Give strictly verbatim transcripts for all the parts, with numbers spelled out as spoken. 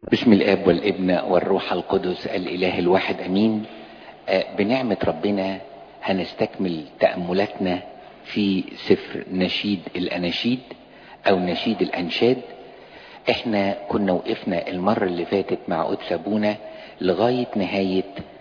باسم الاب والابن والروح القدس الاله الواحد امين. بنعمة ربنا هنستكمل تأملاتنا في سفر نشيد الاناشيد او نشيد الانشاد. احنا كنا وقفنا المرة اللي فاتت مع قدس ابونا لغاية نهاية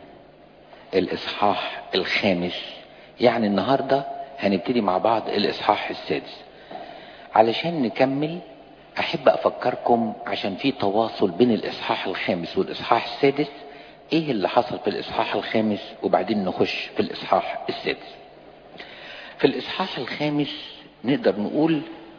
الاصحاح الخامس، يعني النهاردة هنبتدي مع بعض الاصحاح السادس. علشان نكمل احب افكركم عشان في تواصل بين الاصحاح الخامس والاصحاح السادس، ايه اللي حصل في الاصحاح الخامس وبعدين نخش في الاصحاح السادس. في الاصحاح الخامس نقدر نقول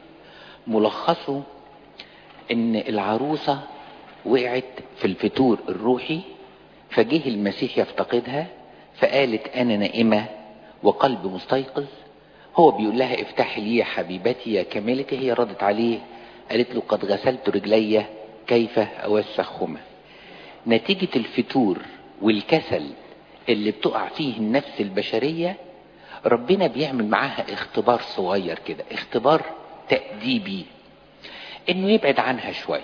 ملخصه ان العروسة وقعت في الفتور الروحي، فجه المسيح يفتقدها فقالت انا نائمة وقلب مستيقظ. هو بيقول لها افتحي لي يا حبيبتي يا كاملتي، هي ردت عليه قالت له قد غسلت رجلي كيف اوسخهما. نتيجة الفتور والكسل اللي بتقع فيه النفس البشرية، ربنا بيعمل معاها اختبار صغير كده، اختبار تأديبي، انه يبعد عنها شوية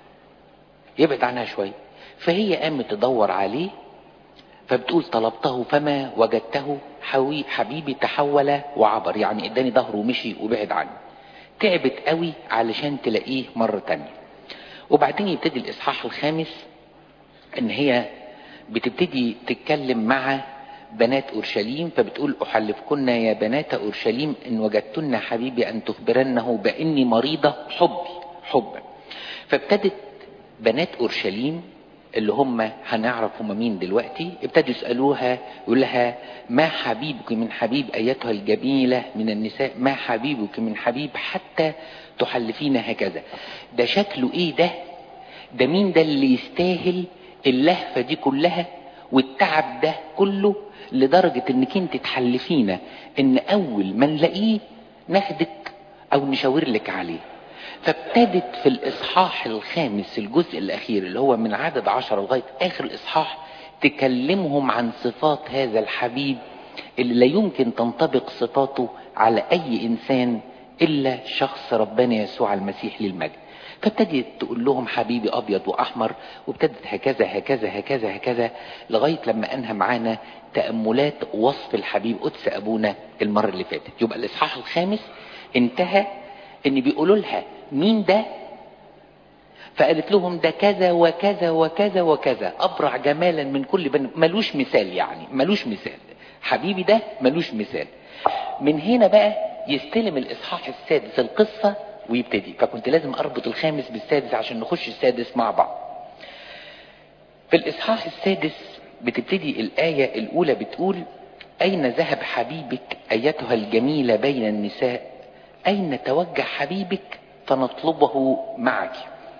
يبعد عنها شوية فهي قامت تدور عليه، فبتقول طلبته فما وجدته حوي حبيبي تحول وعبر، يعني اداني ظهره ومشي وبعد عني. تعبت قوي علشان تلاقيه مرة تانية. وبعدين يبتدي الاصحاح الخامس ان هي بتبتدي تتكلم مع بنات اورشليم، فبتقول احلفكن يا بنات اورشليم ان وجدتن حبيبي ان تخبرنه باني مريضة حبي حبا. فابتدت بنات اورشليم اللي هم هنعرف هم مين دلوقتي، ابتدوا يسألوها يقول لها ما حبيبك من حبيب ايتها الجميلة من النساء، ما حبيبك من حبيب حتى تحلفين هكذا. ده شكله ايه ده ده مين ده اللي يستاهل اللهفة دي كلها والتعب ده كله لدرجة انك انت تحلفينا ان اول ما نلاقيه ناخدك او نشاور لك عليه. فابتدت في الاصحاح الخامس الجزء الاخير اللي هو من عدد عشرة لغاية اخر الاصحاح تكلمهم عن صفات هذا الحبيب اللي لا يمكن تنطبق صفاته على اي انسان الا شخص ربنا يسوع المسيح للمجد. فابتدت تقول لهم حبيبي ابيض واحمر، وابتدت هكذا هكذا هكذا هكذا لغاية لما انهى معانا تأملات وصف الحبيب قدس ابونا المرة اللي فاتت. يبقى الاصحاح الخامس انتهى ان بيقولوا لها مين ده، فقالت لهم ده كذا وكذا وكذا وكذا، ابرع جمالا من كل بن، ملوش مثال، يعني ملوش مثال حبيبي ده ملوش مثال. من هنا بقى يستلم الاصحاح السادس القصة ويبتدي، فكنت لازم اربط الخامس بالسادس عشان نخش السادس مع بعض. في الاصحاح السادس بتبتدي الاية الاولى بتقول اين ذهب حبيبك ايتها الجميلة بين النساء، اين توجه حبيبك فنطلبه معك.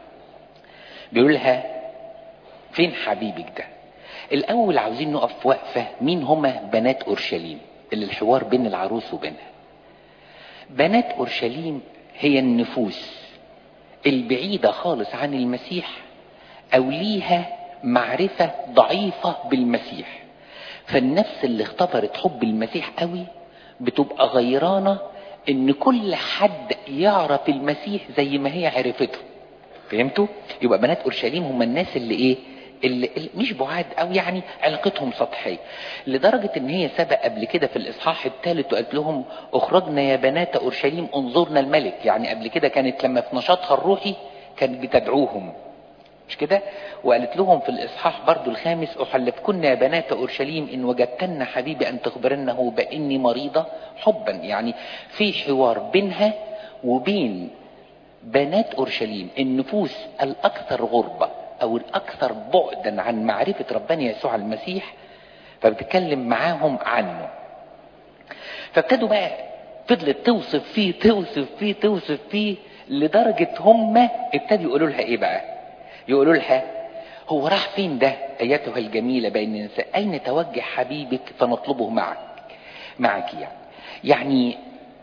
بيقول لها فين حبيبك ده. الاول عاوزين نقف وقفة مين هما بنات اورشليم، اللي الحوار بين العروس وبينها. بنات اورشليم هي النفوس البعيدة خالص عن المسيح او ليها معرفة ضعيفة بالمسيح. فالنفس اللي اختبرت حب المسيح قوي بتبقى غيرانة ان كل حد يعرف المسيح زي ما هي عرفته. فهمتوا؟ يبقى بنات اورشليم هم الناس اللي ايه اللي, اللي مش بعاد او يعني علاقتهم سطحية، لدرجة ان هي سبق قبل كده في الاصحاح الثالث وقالت لهم اخرجنا يا بنات اورشليم انظرنا الملك. يعني قبل كده كانت لما في نشاطها الروحي كانت بتدعوهم، مش كده؟ وقالت لهم في الاصحاح برضو الخامس احلفكن يا بنات اورشليم ان وجدتن حبيبي ان تخبرنه باني مريضة حبا. يعني في حوار بينها وبين بنات اورشليم النفوس الاكثر غربة او الاكثر بعدا عن معرفة ربنا يسوع المسيح، فبتكلم معاهم عنه. فابتدوا بقى فضلت توصف فيه توصف فيه توصف فيه لدرجة هم ابتدوا يقولوا لها ايه بقى، يقولوا لها هو راح فين ده ايتها الجميلة بين النساء، اين توجه حبيبك فنطلبه معك معك يعني. يعني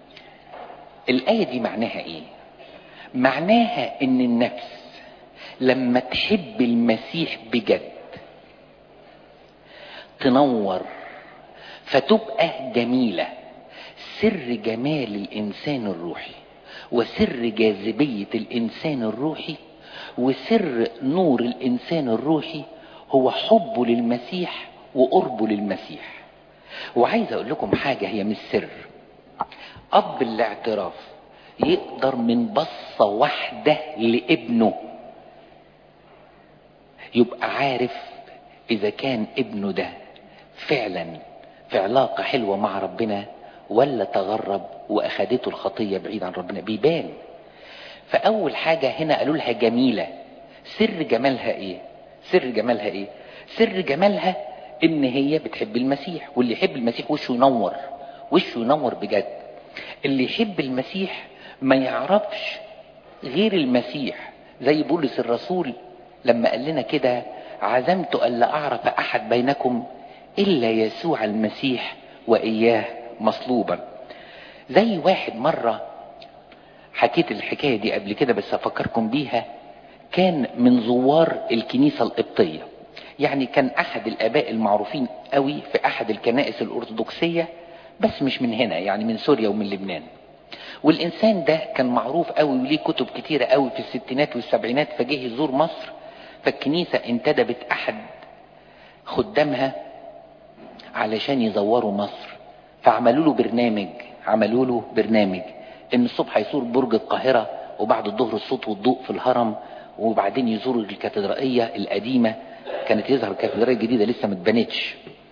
الآية دي معناها ايه؟ معناها ان النفس لما تحب المسيح بجد تنور فتبقى جميلة. سر جمال الانسان الروحي وسر جاذبية الانسان الروحي وسر نور الانسان الروحي هو حبه للمسيح وقربه للمسيح. وعايز اقول لكم حاجة هي مش سر. اب الاعتراف يقدر من بصة واحدة لابنه يبقى عارف اذا كان ابنه ده فعلا في علاقة حلوة مع ربنا ولا تغرب واخدته الخطية بعيد عن ربنا. بيبان. فاول حاجة هنا قالوا لها جميلة. سر جمالها ايه؟ سر جمالها ايه؟ سر جمالها ان هي بتحب المسيح، واللي يحب المسيح وشه ينور، وشه ينور بجد. اللي يحب المسيح ما يعرفش غير المسيح، زي بولس الرسول لما قال لنا كده: عزمت ألا أعرف أحد بينكم إلا يسوع المسيح وإياه مصلوبا. زي واحد مرة حكيت الحكاية دي قبل كده بس أفكركم بيها، كان من زوار الكنيسة القبطية، يعني كان أحد الآباء المعروفين قوي في أحد الكنائس الأرثوذكسية، بس مش من هنا، يعني من سوريا ومن لبنان. والإنسان ده كان معروف قوي وليه كتب كتيرة قوي في الستينات والسبعينات، فجه يزور مصر، فالكنيسة انتدبت أحد خدامها علشان يزوروا مصر، فعملوا له برنامج عملوا له برنامج ان الصبح يزور برج القاهرة، وبعد الظهر الصوت والضوء في الهرم، وبعدين يزوروا الكاتدرائية القديمة. كانت يظهر الكاتدرائية الجديدة لسه ما اتبنتش.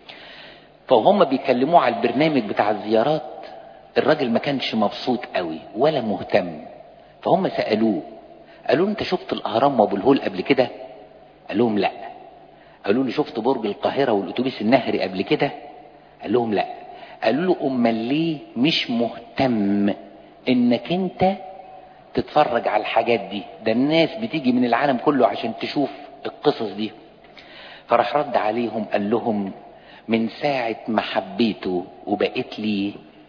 فهم بيكلموه على البرنامج بتاع الزيارات، الراجل ما كانش مبسوط قوي ولا مهتم. فهم سألوه، قالوا له: انت شفت الاهرام وابو الهول قبل كده؟ قال لهم لا. قالوا له: شفت برج القاهرة والاتوبيس النهري قبل كده؟ قال لهم لا. قالوا له: امال ليه مش مهتم انك انت تتفرج على الحاجات دي؟ ده الناس بتيجي من العالم كله عشان تشوف القصص دي. فراح رد عليهم قال لهم: من ساعة ما حبيته وبقيت لي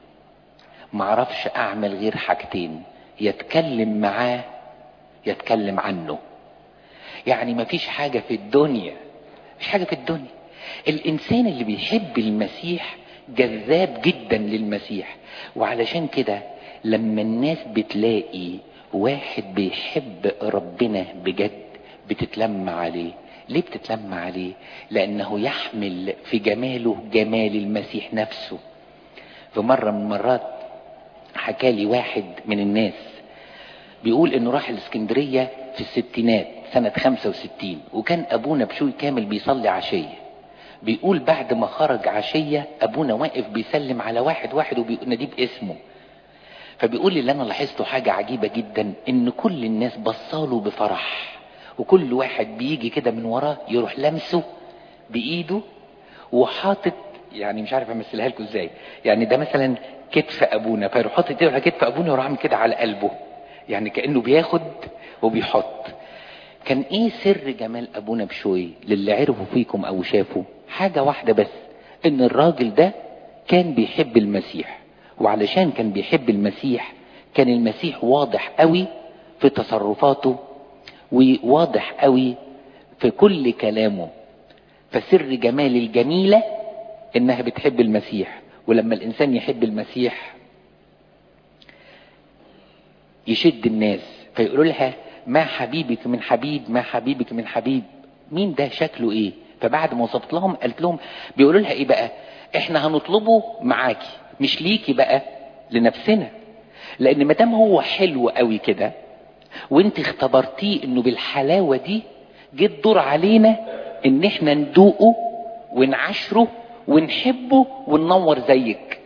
معرفش اعمل غير حاجتين: يتكلم معاه يتكلم عنه. يعني مفيش حاجة في الدنيا مش حاجة في الدنيا الانسان اللي بيحب المسيح جذاب جدا للمسيح. وعلشان كده لما الناس بتلاقي واحد بيحب ربنا بجد بتتلم عليه. ليه بتتلم عليه؟ لانه يحمل في جماله جمال المسيح نفسه. في مرة من مرات حكالي واحد من الناس بيقول انه راح الاسكندرية في الستينات سنة خمسة وستين، وكان ابونا بشوي كامل بيصلي عشية. بيقول بعد ما خرج عشية ابونا واقف بيسلم على واحد واحد وبيناديه باسمه. فبيقول اللي انا لاحظته حاجة عجيبة جدا، ان كل الناس بصاله بفرح، وكل واحد بيجي كده من وراه يروح لمسه بايده وحاطط، يعني مش عارف امثلها لكم ازاي، يعني ده مثلا كتف ابونا فيروح حاطط ايده على كتف ابونا ويروح عامل كده على قلبه، يعني كانه بياخد وبيحط. كان ايه سر جمال ابونا بشوي للي عرفوا فيكم او شافوا؟ حاجة واحدة بس، ان الراجل ده كان بيحب المسيح، وعلشان كان بيحب المسيح كان المسيح واضح قوي في تصرفاته وواضح قوي في كل كلامه. فسر جمال الجميلة انها بتحب المسيح. ولما الانسان يحب المسيح يشد الناس فيقولوا لها: ما حبيبك من حبيب، ما حبيبك من حبيب. مين ده؟ شكله ايه؟ فبعد ما وصفت لهم قالت لهم، بيقولوا لها ايه بقى؟ احنا هنطلبه معاكي، مش ليكي بقى، لنفسنا. لان ما دام هو حلو قوي كده وانت اختبرتيه انه بالحلاوة دي، جه الدور علينا ان احنا ندوقه ونعشره ونحبه وننور زيك.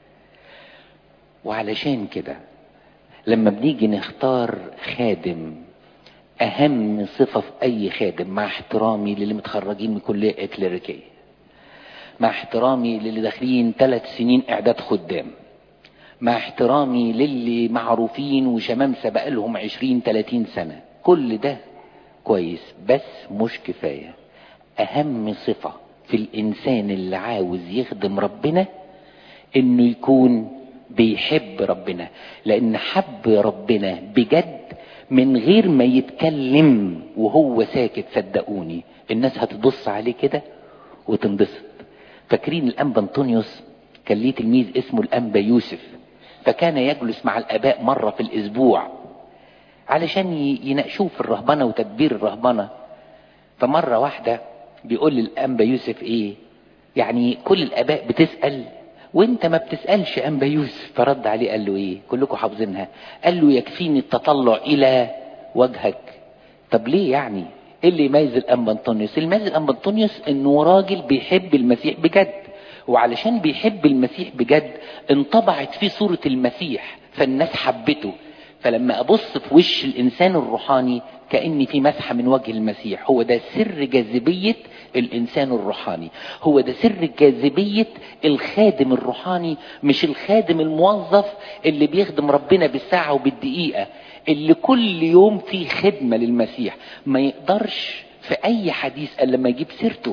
وعلشان كده لما بنيجي نختار خادم، اهم صفة في اي خادم، مع احترامي للي متخرجين من كلية اكليريكية، مع احترامي للي داخلين ثلاث سنين اعداد خدام، مع احترامي للي معروفين وشمامسة بقالهم عشرين تلاتين سنة، كل ده كويس بس مش كفاية. اهم صفة في الانسان اللي عاوز يخدم ربنا انه يكون بيحب ربنا. لان حب ربنا بجد من غير ما يتكلم وهو ساكت، صدقوني الناس هتبص عليه كده وتنبسط. فاكرين الانبا انطونيوس؟ كان ليه تلميذ اسمه الانبا يوسف، فكان يجلس مع الاباء مرة في الاسبوع علشان يناقشوه في الرهبنة وتدبير الرهبنة. فمرة واحدة بيقول للأنبا يوسف ايه، يعني كل الآباء بتسأل وانت ما بتسألش أنبا يوسف. فرد عليه قال له ايه، كلكم حافظينها، قال له يكفيني التطلع إلى وجهك. طب ليه يعني؟ ايه اللي يميز الأنبا أنطونيوس؟ اللي يميز الأنبا أنطونيوس انه راجل بيحب المسيح بجد، وعلشان بيحب المسيح بجد انطبعت فيه صورة المسيح فالناس حبته. فلما ابص في وش الانسان الروحاني كأني في مسحة من وجه المسيح. هو ده سر جاذبية الانسان الروحاني، هو ده سر جاذبية الخادم الروحاني، مش الخادم الموظف اللي بيخدم ربنا بالساعة وبالدقيقة، اللي كل يوم فيه خدمة للمسيح ما يقدرش في اي حديث الا لما يجيب سيرته.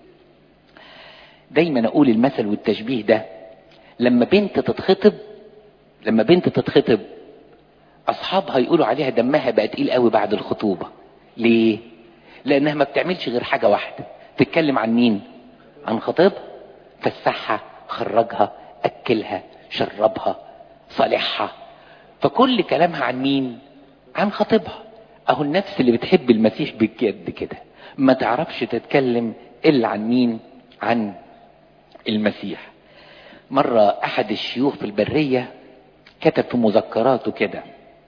دايما اقول المثل والتشبيه ده، لما بنت تتخطب لما بنت تتخطب اصحابها يقولوا عليها دمها بقى تقيل قوي بعد الخطوبة. ليه؟ لانها ما بتعملش غير حاجة واحدة، تتكلم عن مين؟ عن خطيبها. فسحها، خرجها، اكلها، شربها، صالحها. فكل كلامها عن مين؟ عن خطيبها. اهو النفس اللي بتحب المسيح بجد كده ما تعرفش تتكلم الا عن مين؟ عن المسيح. مرة احد الشيوخ في البرية كتب في مذكراته كده،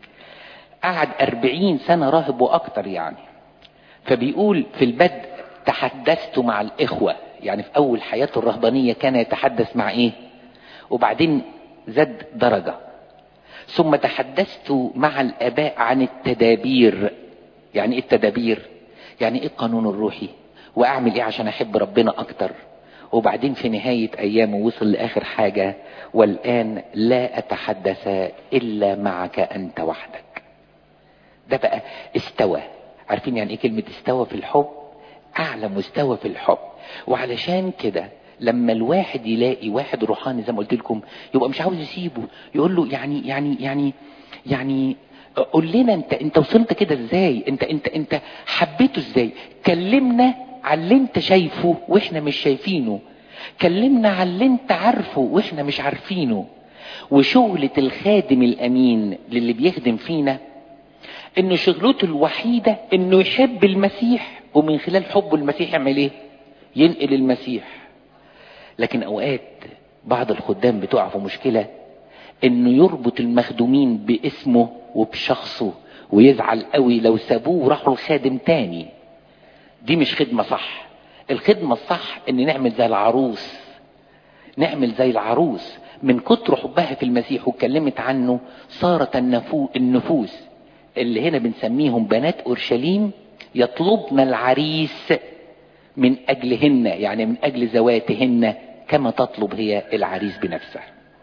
قعد أربعين سنة راهب واكتر يعني. فبيقول في البدء تحدثت مع الاخوة، يعني في اول حياته الرهبانية كان يتحدث مع ايه، وبعدين زاد درجة. ثم تحدثت مع الاباء عن التدابير. يعني ايه التدابير؟ يعني ايه القانون الروحي، واعمل ايه عشان احب ربنا اكتر. وبعدين في نهاية ايامه وصل لاخر حاجة، والان لا اتحدث الا معك انت وحدك. ده بقى استوى. عارفين يعني ايه كلمة استوى في الحب؟ اعلى مستوى في الحب. وعلشان كده لما الواحد يلاقي واحد روحاني زي ما قلت لكم يبقى مش عاوز يسيبه، يقول له يعني يعني يعني يعني قول لنا انت انت وصلت كده ازاي، انت انت انت حبيته ازاي، كلمنا على اللي انت شايفه واحنا مش شايفينه، كلمنا على اللي انت عارفه واحنا مش عارفينه. وشغلة الخادم الامين للي بيخدم فينا انه شغلته الوحيدة انه يحب المسيح، ومن خلال حبه المسيح يعمل ايه؟ ينقل المسيح. لكن اوقات بعض الخدام بتقع في مشكلة انه يربط المخدومين باسمه وبشخصه، ويزعل قوي لو سابوه وراحوا الخادم تاني. دي مش خدمة صح. الخدمة الصح ان نعمل زي العروس، نعمل زي العروس من كتر حبها في المسيح واتكلمت عنه صارت النفو النفوس اللي هنا بنسميهم بنات اورشليم يطلبن العريس من اجلهن، يعني من اجل ذواتهن كما تطلب هي العريس بنفسها.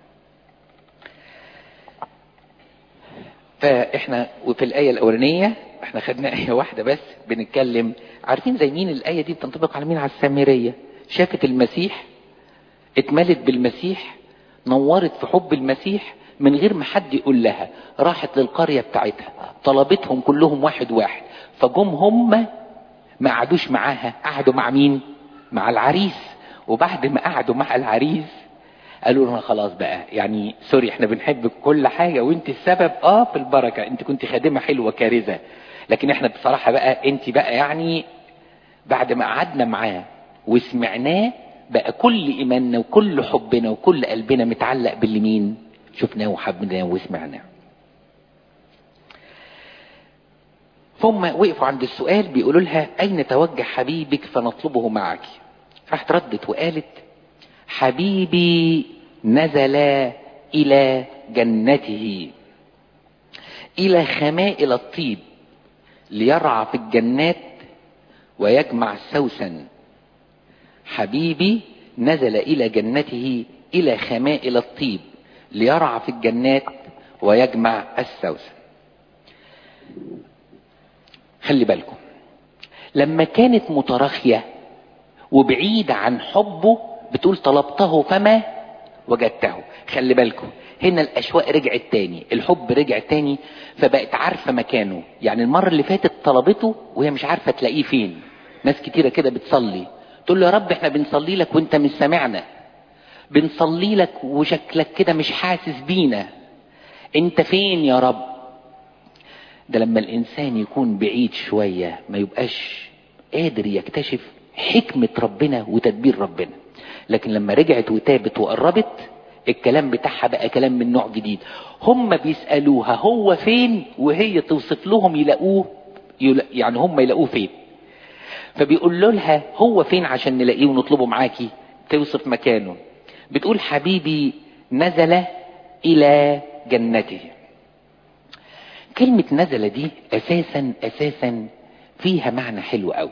فاحنا وفي الايه الاولانيه احنا خدنا ايه واحده بس بنتكلم، عارفين زي مين الايه دي بتنطبق على مين؟ على السامريه. شافت المسيح، اتملت بالمسيح، نورت في حب المسيح من غير ما حد يقول لها. راحت للقريه بتاعتها، طلبتهم كلهم واحد واحد، فجم هم ما قعدوش معاها، قعدوا مع مين؟ مع العريس. وبعد ما قعدوا مع العريس قالوا لنا خلاص بقى، يعني سوري احنا بنحبك كل حاجة وانت السبب اه في البركة، انت كنت خادمة حلوة كارثة، لكن احنا بصراحة بقى انت بقى يعني بعد ما قعدنا معاه وسمعناه بقى كل ايماننا وكل حبنا وكل قلبنا متعلق باللي مين شفناه وحبناه وسمعناه. ثم وقفوا عند السؤال بيقولوا لها اين توجه حبيبك فنطلبه معك. راحت ردت وقالت حبيبي نزل الى جنته الى خمائل الطيب ليرعى في الجنات ويجمع السوسن. حبيبي نزل الى جنته الى خمائل الطيب ليرعى في الجنات ويجمع السوسن. خلي بالكم لما كانت متراخية وبعيدة عن حبه بتقول طلبته فما وجدته. خلي بالكم هنا الاشواق رجعت تاني، الحب رجع تاني، فبقت عارفة مكانه. يعني المرة اللي فاتت طلبته وهي مش عارفة تلاقيه فين. ناس كتيرة كده بتصلي تقول له يا رب احنا بنصلي لك وانت مش سامعنا، بنصلي لك وشكلك كده مش حاسس بينا، انت فين يا رب؟ ده لما الانسان يكون بعيد شوية ما يبقاش قادر يكتشف حكمة ربنا وتدبير ربنا. لكن لما رجعت وتابت وقربت الكلام بتاعها بقى كلام من نوع جديد. هم بيسألوها هو فين وهي توصف لهم يلاقوه، يعني هم يلاقوه فين. فبيقول لها هو فين عشان نلاقيه ونطلبه معاكي. توصف مكانه، بتقول حبيبي نزل الى جنته. كلمة نزل دي اساسا اساسا فيها معنى حلو قوي،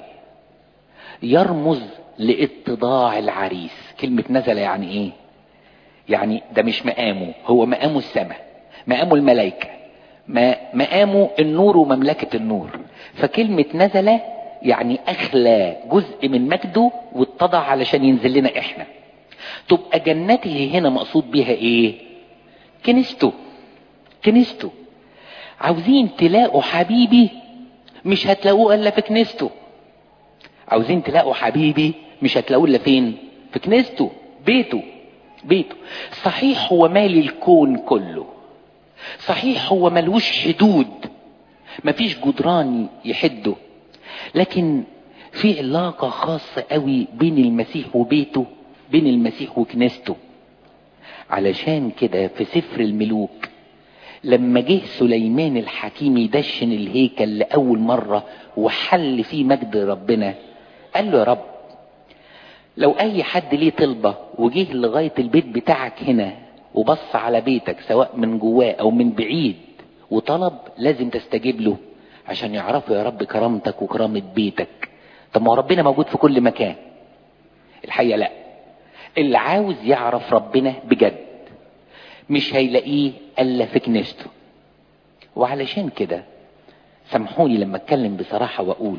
يرمز لاتضاع العريس. كلمة نزل يعني ايه؟ يعني ده مش مقامه، هو مقامه السماء، مقامه الملائكة، مقامه النور ومملكة النور. فكلمة نزل يعني اخلى جزء من مجده واتضع علشان ينزل لنا احنا. تبقى جنته هنا مقصود بيها ايه؟ كنيسته. كنيسته. عاوزين تلاقوا حبيبي مش هتلاقوه الا في كنيسته. عاوزين تلاقوا حبيبي مش هتلاقوه الا فين؟ في كنيسته، بيته. بيته. صحيح هو مالي الكون كله، صحيح هو ملوش حدود، مفيش جدران يحده، لكن في علاقة خاصة قوي بين المسيح وبيته، بين المسيح وكنيسته. علشان كده في سفر الملوك لما جه سليمان الحكيم يدشن الهيكل لأول مرة وحل فيه مجد ربنا، قال له يا رب لو اي حد ليه طلبة وجه لغاية البيت بتاعك هنا وبص على بيتك سواء من جواه او من بعيد وطلب، لازم تستجيب له عشان يعرفوا يا رب كرامتك وكرامة بيتك. طب ما هو ربنا موجود في كل مكان. الحقيقة لا، اللي عاوز يعرف ربنا بجد مش هيلاقيه الا في كنيسته. وعلشان كده سامحوني لما اتكلم بصراحة واقول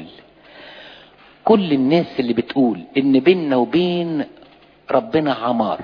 كل الناس اللي بتقول ان بيننا وبين ربنا عمار،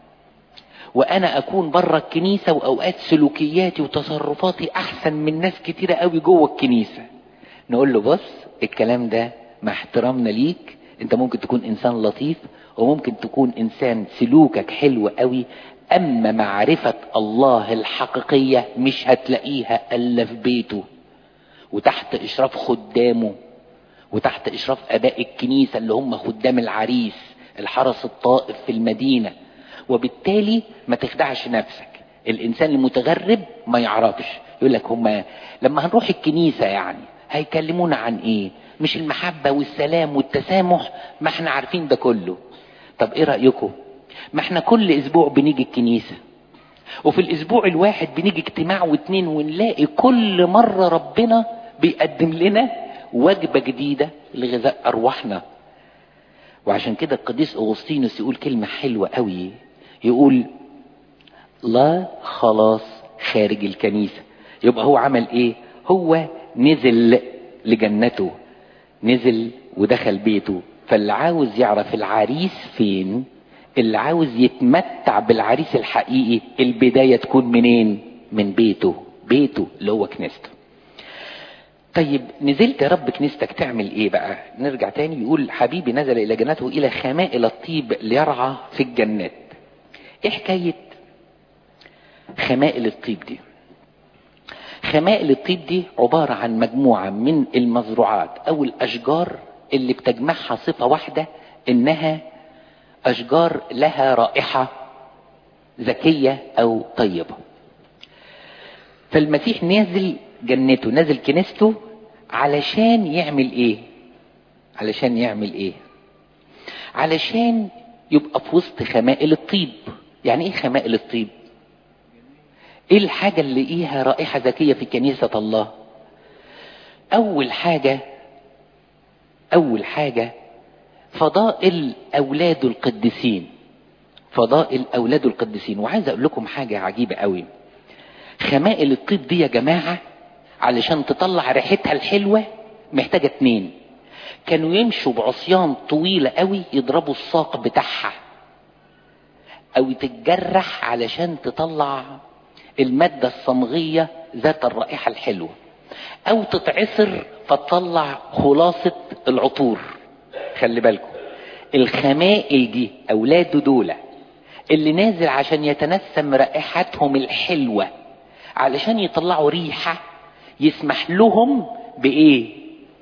وانا اكون بره الكنيسة واوقات سلوكياتي وتصرفاتي احسن من ناس كتيرة قوي جوه الكنيسة، نقول له بص الكلام ده مع احترامنا ليك، انت ممكن تكون انسان لطيف وممكن تكون انسان سلوكك حلو قوي، اما معرفة الله الحقيقية مش هتلاقيها الا في بيته وتحت اشراف خدامه وتحت اشراف اباء الكنيسة اللي هم خدام العريس الحرس الطائف في المدينة. وبالتالي ما تخدعش نفسك. الانسان المتغرب ما يعرفش، يقول لك هم لما هنروح الكنيسة يعني هيكلمونا عن ايه؟ مش المحبة والسلام والتسامح؟ ما احنا عارفين ده كله. طب ايه رأيكم؟ ما احنا كل اسبوع بنيجي الكنيسة، وفي الاسبوع الواحد بنيجي اجتماع واتنين ونلاقي كل مرة ربنا بيقدم لنا وجبة جديدة لغذاء ارواحنا. وعشان كده القديس اغسطينوس يقول كلمة حلوة قوي، يقول لا خلاص خارج الكنيسة. يبقى هو عمل ايه؟ هو نزل لجنته، نزل ودخل بيته. فاللي عاوز يعرف العريس فين، اللي عاوز يتمتع بالعريس الحقيقي، البداية تكون منين؟ من بيته. بيته اللي هو كنيسته. طيب نزلت يا رب كنيستك تعمل ايه بقى؟ نرجع تاني يقول حبيبي نزل الى جنته الى خمائل الطيب ليرعى في الجنات. ايه حكاية خمائل الطيب دي؟ خمائل الطيب دي عبارة عن مجموعة من المزروعات او الاشجار اللي بتجمعها صفة واحدة، انها اشجار لها رائحة ذكية او طيبة. فالمسيح نازل جنته، نازل كنيسته علشان يعمل ايه؟ علشان يعمل ايه؟ علشان يبقى في وسط خمائل الطيب. يعني ايه خمائل الطيب؟ ايه الحاجة اللي ليها رائحة ذكية في كنيسة الله؟ اول حاجة اول حاجة فضائل اولاد القديسين. فضائل اولاد القديسين. وعايز اقول لكم حاجة عجيبة قوي. خمائل الطيب دي يا جماعة علشان تطلع ريحتها الحلوة محتاجة اتنين كانوا يمشوا بعصيان طويلة قوي يضربوا الساق بتاعها، او تتجرح علشان تطلع المادة الصمغية ذات الرائحة الحلوة، او تتعصر فتطلع خلاصة العطور. خلي بالكم الخمائل دي اولاده دولة اللي نازل عشان يتنسم رائحتهم الحلوة علشان يطلعوا ريحة يسمح لهم بايه؟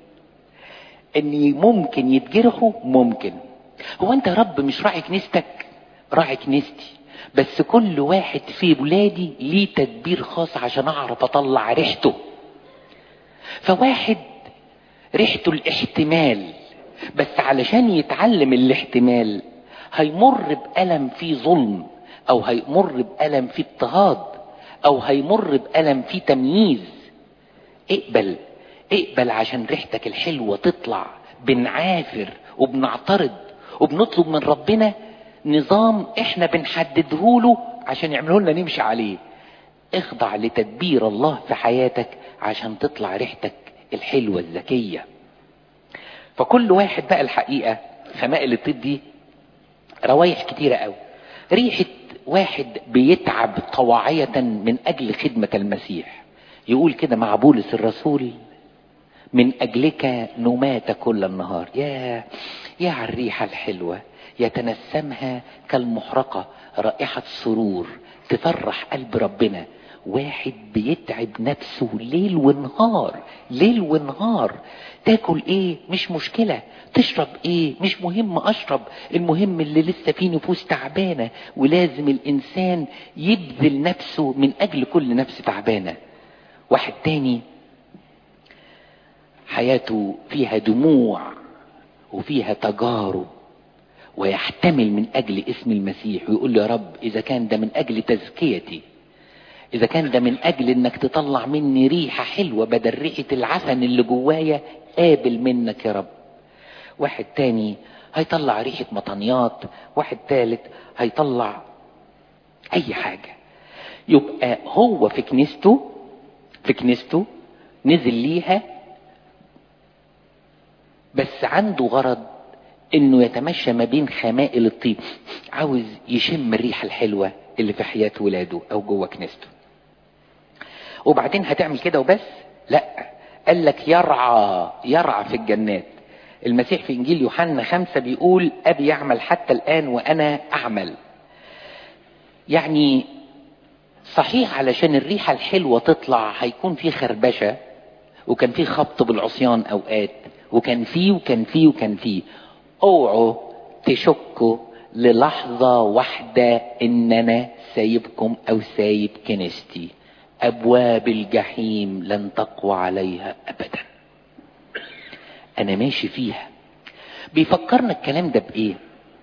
ان ممكن يتجرحوا، ممكن. هو انت يا رب مش راعي كنيستك؟ راعي كنيستي، بس كل واحد في ولادي ليه تدبير خاص عشان اعرف اطلع ريحته. فواحد ريحته الاحتمال، بس علشان يتعلم الاحتمال هيمر بألم فيه ظلم، او هيمر بألم فيه اضطهاد، او هيمر بألم فيه تمييز. اقبل اقبل عشان ريحتك الحلوة تطلع. بنعافر وبنعترض وبنطلب من ربنا نظام احنا بنحدده له عشان يعمله لنا نمشي عليه. اخضع لتدبير الله في حياتك عشان تطلع ريحتك الحلوة الذكية. فكل واحد بقى الحقيقة خمائل الطيب دي روايح كتيرة قوي. ريحة واحد بيتعب طواعية من اجل خدمة المسيح، يقول كده مع بولس الرسول: من اجلك نمات كل النهار. يا يا على الريحة الحلوة، يتنسمها كالمحرقة رائحة سرور تفرح قلب ربنا. واحد بيتعب نفسه ليل ونهار، ليل ونهار. تاكل ايه مش مشكلة، تشرب ايه مش مهم، اشرب، المهم اللي لسه فيه نفوس تعبانة. ولازم الانسان يبذل نفسه من اجل كل نفس تعبانة. واحد تاني حياته فيها دموع وفيها تجارب، ويحتمل من اجل اسم المسيح ويقول له: يا رب اذا كان ده من اجل تزكيتي، اذا كان ده من اجل انك تطلع مني ريحة حلوة بدل ريحة العفن اللي جوايا، قابل منك يا رب. واحد تاني هيطلع ريحة مطنيات، واحد تالت هيطلع اي حاجة. يبقى هو في كنيسته في كنيسته نزل ليها، بس عنده غرض انه يتمشى ما بين خمائل الطيب، عاوز يشم الريحة الحلوة اللي في حياة ولاده او جوه كنيسته. وبعدين هتعمل كده وبس؟ لا، قال لك يرعى يرعى في الجنات. المسيح في انجيل يوحنا خمسة بيقول: ابي يعمل حتى الان وانا اعمل. يعني صحيح علشان الريحة الحلوة تطلع هيكون في خربشة، وكان في خبط بالعصيان اوقات، وكان فيه وكان فيه وكان فيه. اوعوا تشكوا للحظة واحدة ان انا سايبكم او سايب كنيستي. ابواب الجحيم لن تقوى عليها ابدا، انا ماشي فيها. بيفكرنا الكلام ده بايه؟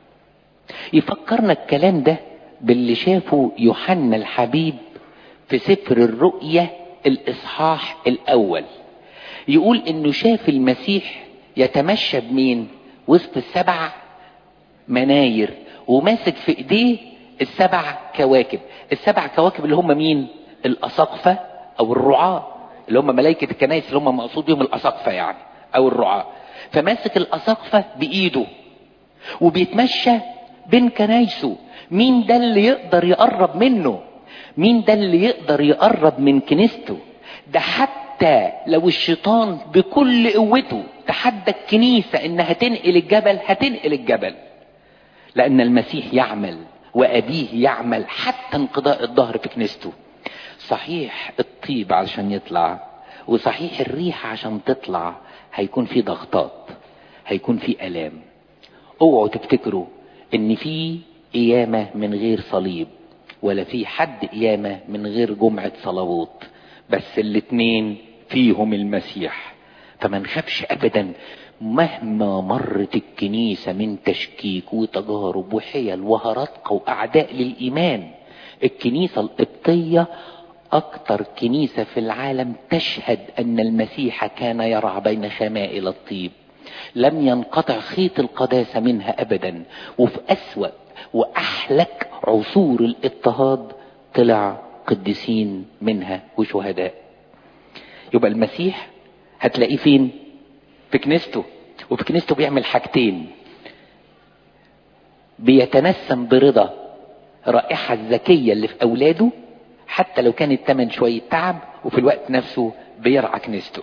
يفكرنا الكلام ده باللي شافه يوحنا الحبيب في سفر الرؤيا الاصحاح الاول. يقول انه شاف المسيح يتمشى بمين؟ وسط السبع مناير، وماسك في ايديه السبع كواكب. السبع كواكب اللي هم مين؟ الاساقفة او الرعاة، اللي هم ملائكة الكنائس، اللي هم مقصود بهم الاساقفة يعني او الرعاة. فماسك الاساقفة بايده وبيتمشى بين كنايسه. مين ده اللي يقدر يقرب منه؟ مين ده اللي يقدر يقرب من كنيسته؟ ده حتى لو الشيطان بكل قوته تحدى الكنيسة انها تنقل الجبل، هتنقل الجبل، لان المسيح يعمل وابيه يعمل حتى انقضاء الظهر في كنيسته. صحيح الطيب عشان يطلع، وصحيح الريحة عشان تطلع، هيكون في ضغطات، هيكون في الام. اوعوا تفتكروا ان في قيامة من غير صليب، ولا في حد قيامة من غير جمعة صلوات، بس الاتنين فيهم المسيح. فما نخافش ابدا مهما مرت الكنيسة من تشكيك وتجارب وحيل وهرطقة واعداء للايمان. الكنيسة القبطية اكتر كنيسة في العالم تشهد ان المسيح كان يرعى بين خمائل الطيب، لم ينقطع خيط القداسة منها ابدا. وفي اسوأ واحلك عصور الاضطهاد طلع قديسين منها وشهداء. يبقى المسيح هتلاقيه فين؟ في كنيسته. وفي كنيسته بيعمل حاجتين: بيتنسم برضا رائحة الذكية اللي في اولاده حتى لو كان التمن شوية تعب، وفي الوقت نفسه بيرعى كنيسته.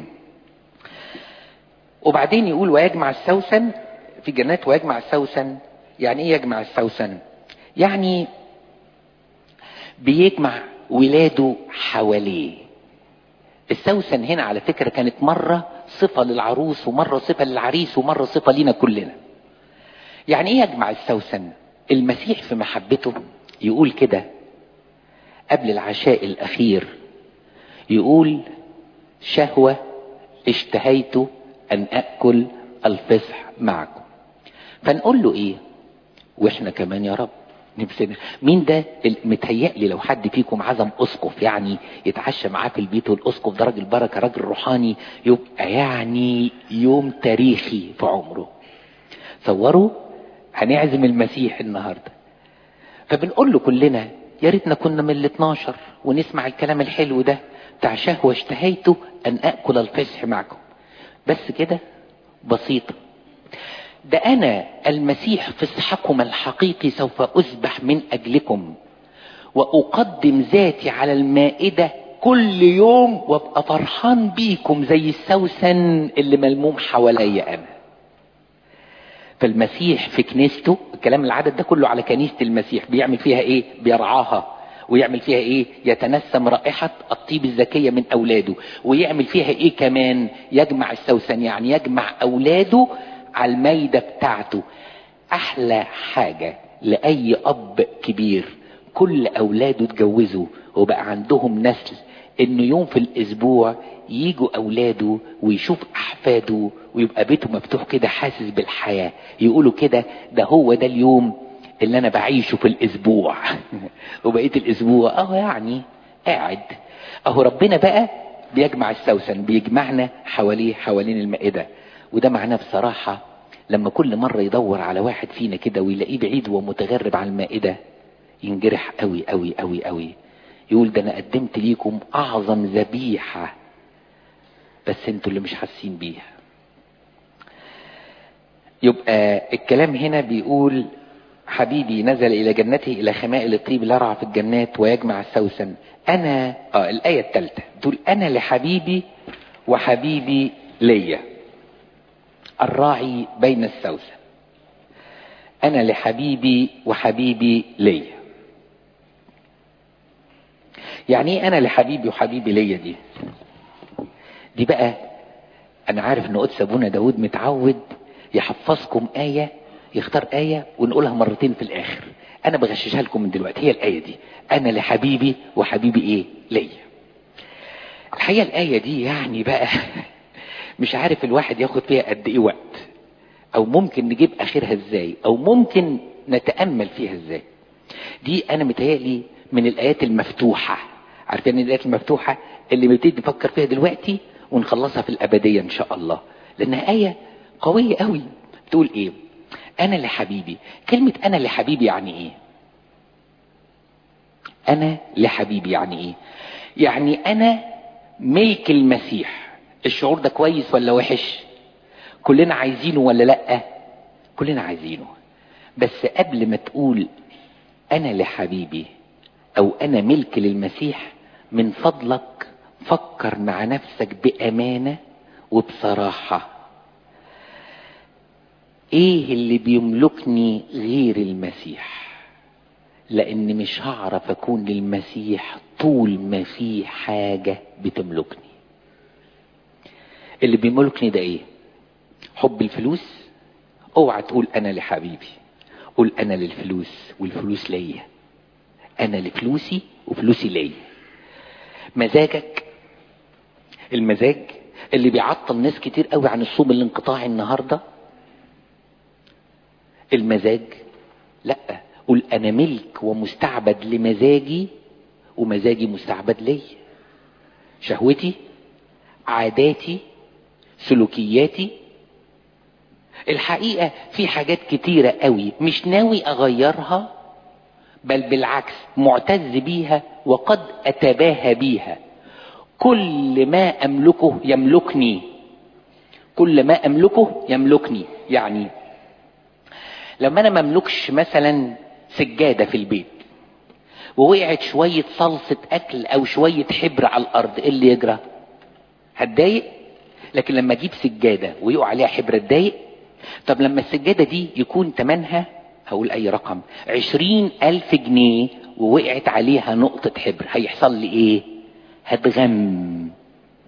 وبعدين يقول: ويجمع السوسن في جنات. ويجمع السوسن يعني ايه يجمع السوسن؟ يعني بيجمع ولاده حواليه. السوسن هنا على فكرة كانت مرة صفة للعروس ومرة صفة للعريس ومرة صفة لينا كلنا. يعني ايه يجمع السوسن؟ المسيح في محبته يقول كده قبل العشاء الاخير، يقول شهوة اشتهيت ان اكل الفصح معكم. فنقول له ايه واحنا كمان يا رب نفسنا؟ مين ده متهيألي لو حد فيكم عزم اسقف يعني يتعشى معاه في البيت، والاسقف ده راجل بركه راجل روحاني، يبقى يعني يوم تاريخي في عمره. تصوروا هنعزم المسيح النهارده، فبنقول له كلنا يا ريتنا كنا من ال اتناشر ونسمع الكلام الحلو ده بتاع شهوة اشتهيته ان اكل الفصح معكم. بس كده بسيطة. ده انا المسيح فصحكم الحقيقي سوف اذبح من اجلكم واقدم ذاتي على المائدة كل يوم وابقى فرحان بيكم زي السوسن اللي ملموم حواليا انا. فالمسيح في كنيسته، الكلام العدد ده كله على كنيسة المسيح، بيعمل فيها ايه؟ بيرعاها. ويعمل فيها ايه؟ يتنسم رائحة الطيب الزكية من اولاده. ويعمل فيها ايه كمان؟ يجمع السوسن، يعني يجمع اولاده على المايدة بتاعته. احلى حاجة لاي اب كبير كل اولاده اتجوزوا وبقى عندهم نسل، انه يوم في الاسبوع ييجوا اولاده ويشوف احفاده ويبقى بيته مفتوح كده حاسس بالحياة. يقولوا كده ده هو ده اليوم اللي انا بعيشه في الاسبوع. وبقيت الاسبوع اه يعني قاعد اهو. ربنا بقى بيجمع السوسن، بيجمعنا حواليه حوالين المائدة. وده معناه بصراحة لما كل مرة يدور على واحد فينا كده ويلاقيه بعيد ومتغرب على المائدة ينجرح قوي قوي قوي قوي. يقول ده انا قدمت ليكم اعظم ذبيحة بس انتوا اللي مش حاسين بيها. يبقى الكلام هنا بيقول حبيبي نزل الى جنته الى خمائل الطيب لرعى في الجنات ويجمع السوسن. انا اه الايه الثالثه تقول انا لحبيبي وحبيبي ليا الراعي بين السوسن. انا لحبيبي وحبيبي ليا. يعني ايه انا لحبيبي وحبيبي ليا؟ دي دي بقى انا عارف ان قدس ابونا داود متعود يحفظكم آية، يختار آية ونقولها مرتين في الاخر. انا بغششها لكم من دلوقتي. هي الآية دي انا لحبيبي وحبيبي ايه؟ ليا. الحقيقة الآية دي يعني بقى مش عارف الواحد ياخد فيها قد ايه وقت، او ممكن نجيب اخرها ازاي، او ممكن نتأمل فيها ازاي. دي انا متهيألي من الايات المفتوحة. عارفين الايات المفتوحة اللي بنبتدي نفكر فيها دلوقتي ونخلصها في الابدية ان شاء الله، لانها آية قوية قوي. بتقول ايه؟ انا لحبيبي. كلمة انا لحبيبي يعني ايه؟ انا لحبيبي يعني ايه؟ يعني انا ملك المسيح. الشعور ده كويس ولا وحش؟ كلنا عايزينه ولا لا؟ كلنا عايزينه. بس قبل ما تقول انا لحبيبي او انا ملك للمسيح، من فضلك فكر مع نفسك بامانة وبصراحة، ايه اللي بيملكني غير المسيح؟ لان مش هعرف اكون للمسيح طول ما في حاجة بتملكني. اللي بيملكني ده ايه؟ حب الفلوس؟ اوعى تقول انا لحبيبي، قول انا للفلوس والفلوس ليا. انا لفلوسي وفلوسي ليا. مزاجك، المزاج اللي بيعطل ناس كتير قوي عن الصوم الانقطاعي النهارده. المزاج لا، قول انا ملك ومستعبد لمزاجي ومزاجي مستعبد لي. شهوتي، عاداتي، سلوكياتي. الحقيقة في حاجات كتيرة قوي مش ناوي اغيرها، بل بالعكس معتز بيها وقد اتباهى بيها. كل ما املكه يملكني. كل ما املكه يملكني. يعني لما انا مملكش مثلا سجادة في البيت ووقعت شوية صلصة اكل او شوية حبر على الارض، ايه اللي يجرى؟ هتضايق. لكن لما اجيب سجادة ويقع عليها حبر اتضايق. طب لما السجادة دي يكون تمنها، هقول اي رقم، عشرين الف جنيه ووقعت عليها نقطة حبر، هيحصل لي ايه؟ هتغم.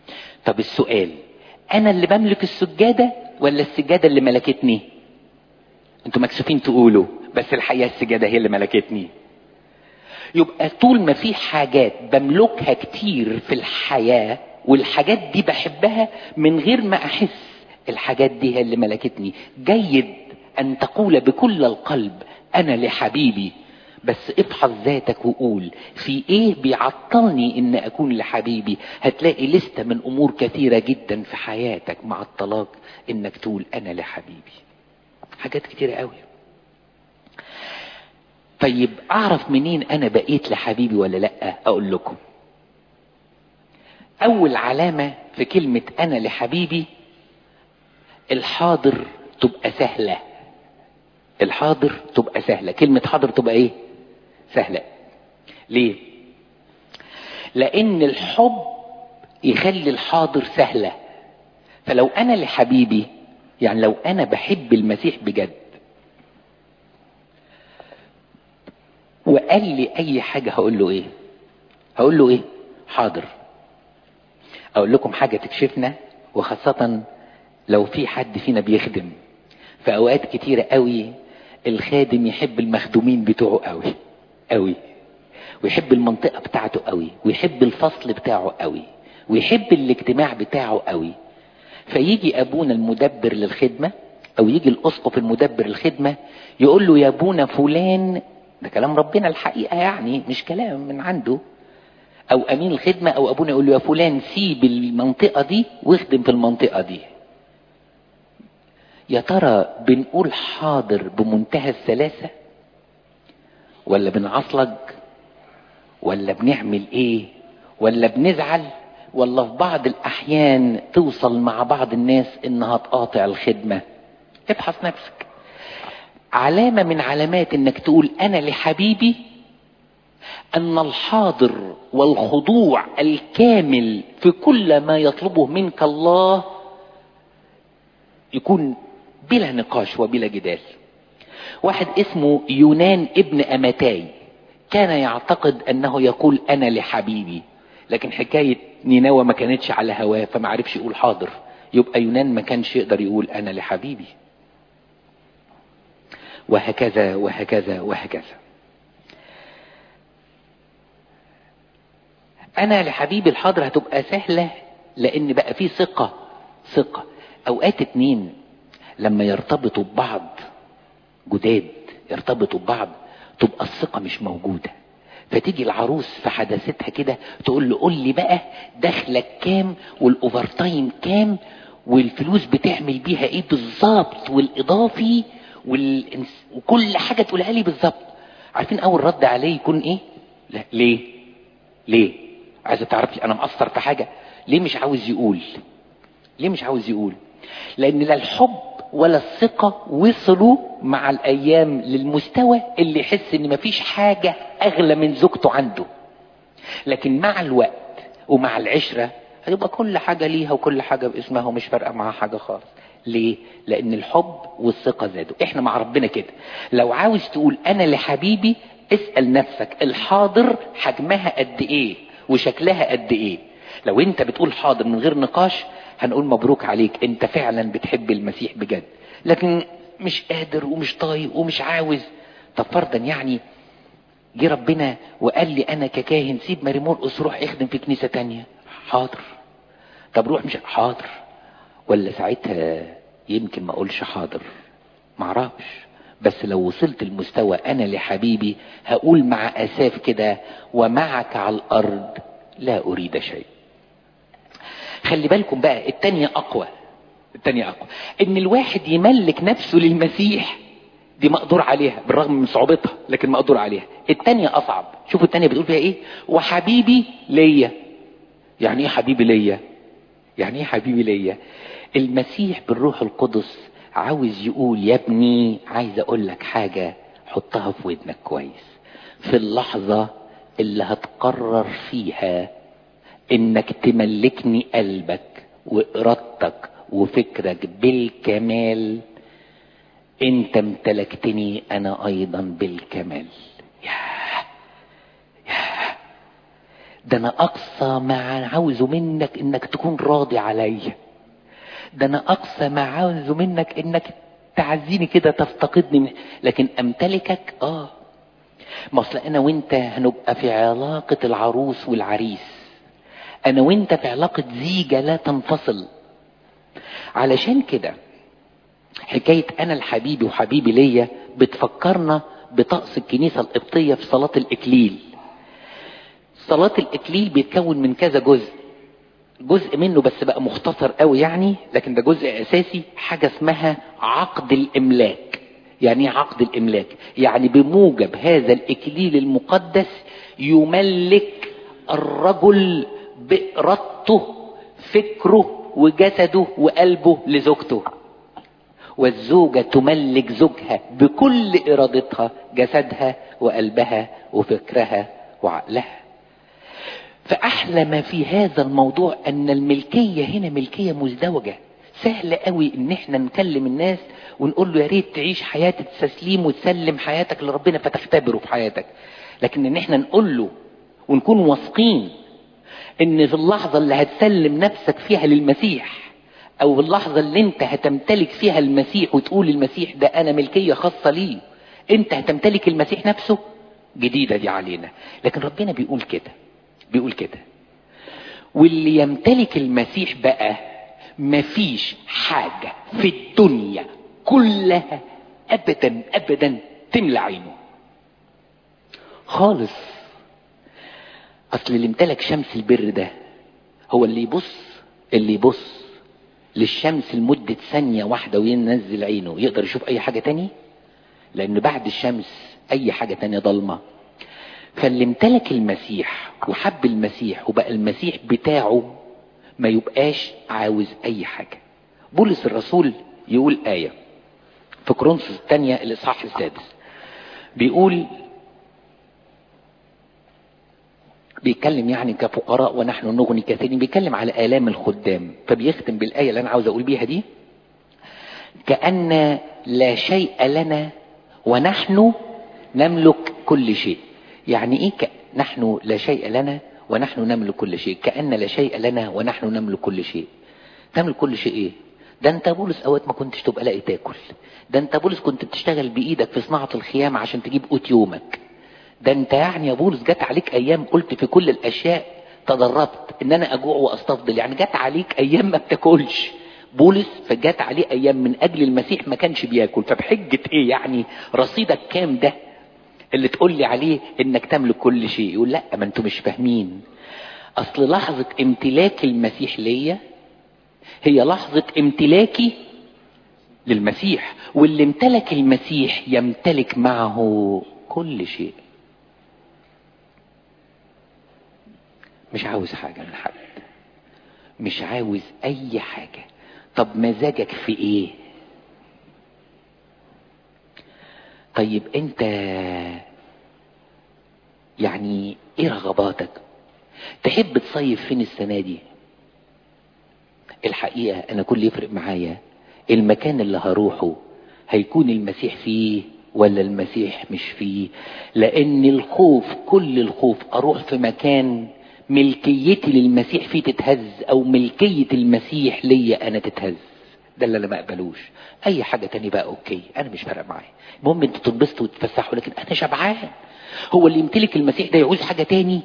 طب السؤال، انا اللي بملك السجادة ولا السجادة اللي ملكتني؟ انتوا مكسوفين تقولوا، بس الحقيقة السجادة هي اللي ملكتني. يبقى طول ما في حاجات بملكها كتير في الحياة والحاجات دي بحبها من غير ما احس، الحاجات دي هي اللي ملكتني. جيد ان تقول بكل القلب انا لحبيبي، بس افحص ذاتك وقول في ايه بيعطلني ان اكون لحبيبي. هتلاقي لستة من امور كثيرة جدا في حياتك مع الطلاق انك تقول انا لحبيبي، حاجات كتيرة قوي. طيب اعرف منين انا بقيت لحبيبي ولا لا؟ اقول لكم، اول علامة في كلمة انا لحبيبي الحاضر تبقى سهلة. الحاضر تبقى سهلة، كلمة حاضر تبقى ايه؟ سهلة. ليه؟ لان الحب يخلي الحاضر سهلة. فلو انا لحبيبي، يعني لو انا بحب المسيح بجد وقال لي اي حاجة هقول له ايه؟ هقول له ايه؟ حاضر. اقول لكم حاجة تكشفنا، وخاصة لو في حد فينا بيخدم، في اوقات كتيرة قوي الخادم يحب المخدومين بتوعه قوي قوي، ويحب المنطقة بتاعته قوي، ويحب الفصل بتاعه قوي، ويحب الاجتماع بتاعه قوي. فيجي ابونا المدبر للخدمة او يجي الاسقف المدبر للخدمة يقول له يا ابونا فلان، ده كلام ربنا الحقيقة يعني مش كلام من عنده، او امين الخدمة او ابونا يقول له يا فلان سيب المنطقة دي واخدم في المنطقة دي. يا ترى بنقول حاضر بمنتهى السلاسة ولا بنعصلج ولا بنعمل ايه ولا بنزعل، ولا في بعض الاحيان توصل مع بعض الناس انها تقاطع الخدمة؟ ابحث نفسك. علامة من علامات انك تقول انا لحبيبي ان الحاضر والخضوع الكامل في كل ما يطلبه منك الله يكون بلا نقاش وبلا جدال. واحد اسمه يونان ابن امتاي كان يعتقد انه يقول انا لحبيبي، لكن حكاية نينوى ما كانتش على هواه فما عرفش يقول حاضر. يبقى يونان ما كانش يقدر يقول انا لحبيبي. وهكذا وهكذا وهكذا. انا لحبيبي الحاضر هتبقى سهلة لان بقى في ثقة. ثقة. اوقات اتنين لما يرتبطوا ببعض جداد، يرتبطوا ببعض تبقى الثقة مش موجودة. فتيجي العروس في حداثتها كده تقول له قول لي بقى دخلك كام والاوفر تايم كام والفلوس بتعمل بيها ايه بالظبط والاضافي والإنس... وكل حاجة تقولها لي بالظبط. عارفين اول رد عليه يكون ايه؟ لا. ليه؟ ليه؟ عايزة تعرفي انا مقصر في حاجة؟ ليه مش عاوز يقول؟ ليه مش عاوز يقول؟ لان لا الحب ولا الثقة وصلوا مع الايام للمستوى اللي يحس ان مفيش حاجة اغلى من زوجته عنده. لكن مع الوقت ومع العشرة هيبقى كل حاجة ليها وكل حاجة باسمها ومش فارقة معها حاجة خالص. ليه؟ لان الحب والثقة زادوا. احنا مع ربنا كده، لو عاوز تقول انا لحبيبي اسأل نفسك الحاضر حجمها قد ايه وشكلها قد ايه. لو انت بتقول حاضر من غير نقاش هنقول مبروك عليك، انت فعلا بتحب المسيح بجد. لكن مش قادر ومش طايق ومش عاوز. طب فرضا يعني جه ربنا وقال لي انا ككاهن سيب ماري مرقس روح اخدم في كنيسة تانية، حاضر. طب روح مش حاضر، ولا ساعتها يمكن ما اقولش حاضر، معرفش. بس لو وصلت المستوى انا لحبيبي هقول مع اساف كده ومعك على الارض لا اريد شيء. خلي بالكم بقى التانية اقوى. التانية اقوى ان الواحد يملك نفسه للمسيح، دي مقدور عليها بالرغم من صعوبتها لكن مقدور عليها. التانية اصعب. شوفوا التانية بتقول فيها ايه؟ وحبيبي ليا. يعني ايه حبيبي ليا؟ يعني ايه حبيبي ليا؟ المسيح بالروح القدس عاوز يقول يا ابني عايز اقول لك حاجة حطها في ودنك كويس. في اللحظة اللي هتقرر فيها انك تملكني قلبك وارادتك وفكرك بالكمال، انت امتلكتني انا ايضا بالكمال. ياه ياه ده انا اقصى ما عاوزه منك انك تكون راضي عليا، ده انا اقصى ما عاوزه منك انك تعزيني كده تفتقدني من... لكن امتلكك اه ما اصل انا وانت هنبقى في علاقة العروس والعريس، انا وانت في علاقة زيجة لا تنفصل. علشان كده حكاية انا الحبيبي وحبيبي ليا بتفكرنا بطقس الكنيسة القبطية في صلاة الاكليل. صلاة الاكليل بيتكون من كذا جزء، جزء منه بس بقى مختصر قوي يعني، لكن ده جزء اساسي، حاجة اسمها عقد الاملاك. يعني ايه عقد الاملاك؟ يعني بموجب هذا الاكليل المقدس يملك الرجل بإرادته فكره وجسده وقلبه لزوجته، والزوجة تملك زوجها بكل ارادتها جسدها وقلبها وفكرها وعقلها. فاحلى ما في هذا الموضوع ان الملكية هنا ملكية مزدوجة. سهل قوي ان احنا نكلم الناس ونقول له يا ريت تعيش حياة التسليم وتسلم حياتك لربنا فتختبره في حياتك، لكن ان احنا نقول له ونكون واثقين ان في اللحظة اللي هتسلم نفسك فيها للمسيح، او اللحظة اللي انت هتمتلك فيها المسيح وتقول المسيح ده انا ملكية خاصة ليه، انت هتمتلك المسيح نفسه، جديدة دي علينا. لكن ربنا بيقول كده، بيقول كده واللي يمتلك المسيح بقى مفيش حاجة في الدنيا كلها ابدا ابدا تملى عينه خالص. اصل اللي امتلك شمس البر ده هو اللي يبص اللي يبص للشمس لمدة ثانية واحدة وينزل عينه يقدر يشوف اي حاجة تاني، لان بعد الشمس اي حاجة تانية ضلمة. فاللي امتلك المسيح وحب المسيح وبقى المسيح بتاعه ما يبقاش عاوز اي حاجة. بولس الرسول يقول آية في كورنثوس الثانية الاصحاح السادس، بيقول بيتكلم يعني كفقراء ونحن نغني كثيرين، بيتكلم على آلام الخدام، فبيختم بالآية اللي انا عاوز اقول بيها دي: كأن لا شيء لنا ونحن نملك كل شيء. يعني ايه ك... نحن لا شيء لنا ونحن نملك كل شيء؟ كأن لا شيء لنا ونحن نملك كل شيء. تملك كل شيء ايه؟ ده انت بولس اوقات ما كنتش تبقى لاقي تاكل، ده انت بولس كنت بتشتغل بايدك في صناعة الخيام عشان تجيب قوت يومك، ده انت يعني يا بولس جت عليك ايام قلت في كل الاشياء تدربت ان انا اجوع واستفضل، يعني جت عليك ايام ما بتاكلش. بولس فجت عليه ايام من اجل المسيح ما كانش بياكل، فبحجة ايه يعني رصيدك كام ده اللي تقول لي عليه انك تملك كل شيء؟ يقول لا، ما انتوا مش فاهمين. اصل لحظة امتلاك المسيح ليا هي لحظة امتلاكي للمسيح، واللي امتلك المسيح يمتلك معه كل شيء. مش عاوز حاجة من حد، مش عاوز اي حاجة. طب مزاجك في ايه؟ طيب انت يعني ايه رغباتك؟ تحب تصيف فين السنة دي؟ الحقيقة انا كل يفرق معايا المكان اللي هروحه هيكون المسيح فيه ولا المسيح مش فيه. لان الخوف، كل الخوف اروح في مكان ملكيتي للمسيح فيه تتهز، او ملكية المسيح ليا انا تتهز، ده اللي انا ما اقبلوش. اي حاجة تاني بقى اوكي، انا مش فارق معايا، المهم انتوا تنبسطوا وتتفسحوا، لكن انا شبعان. هو اللي يمتلك المسيح ده يعوز حاجة تاني؟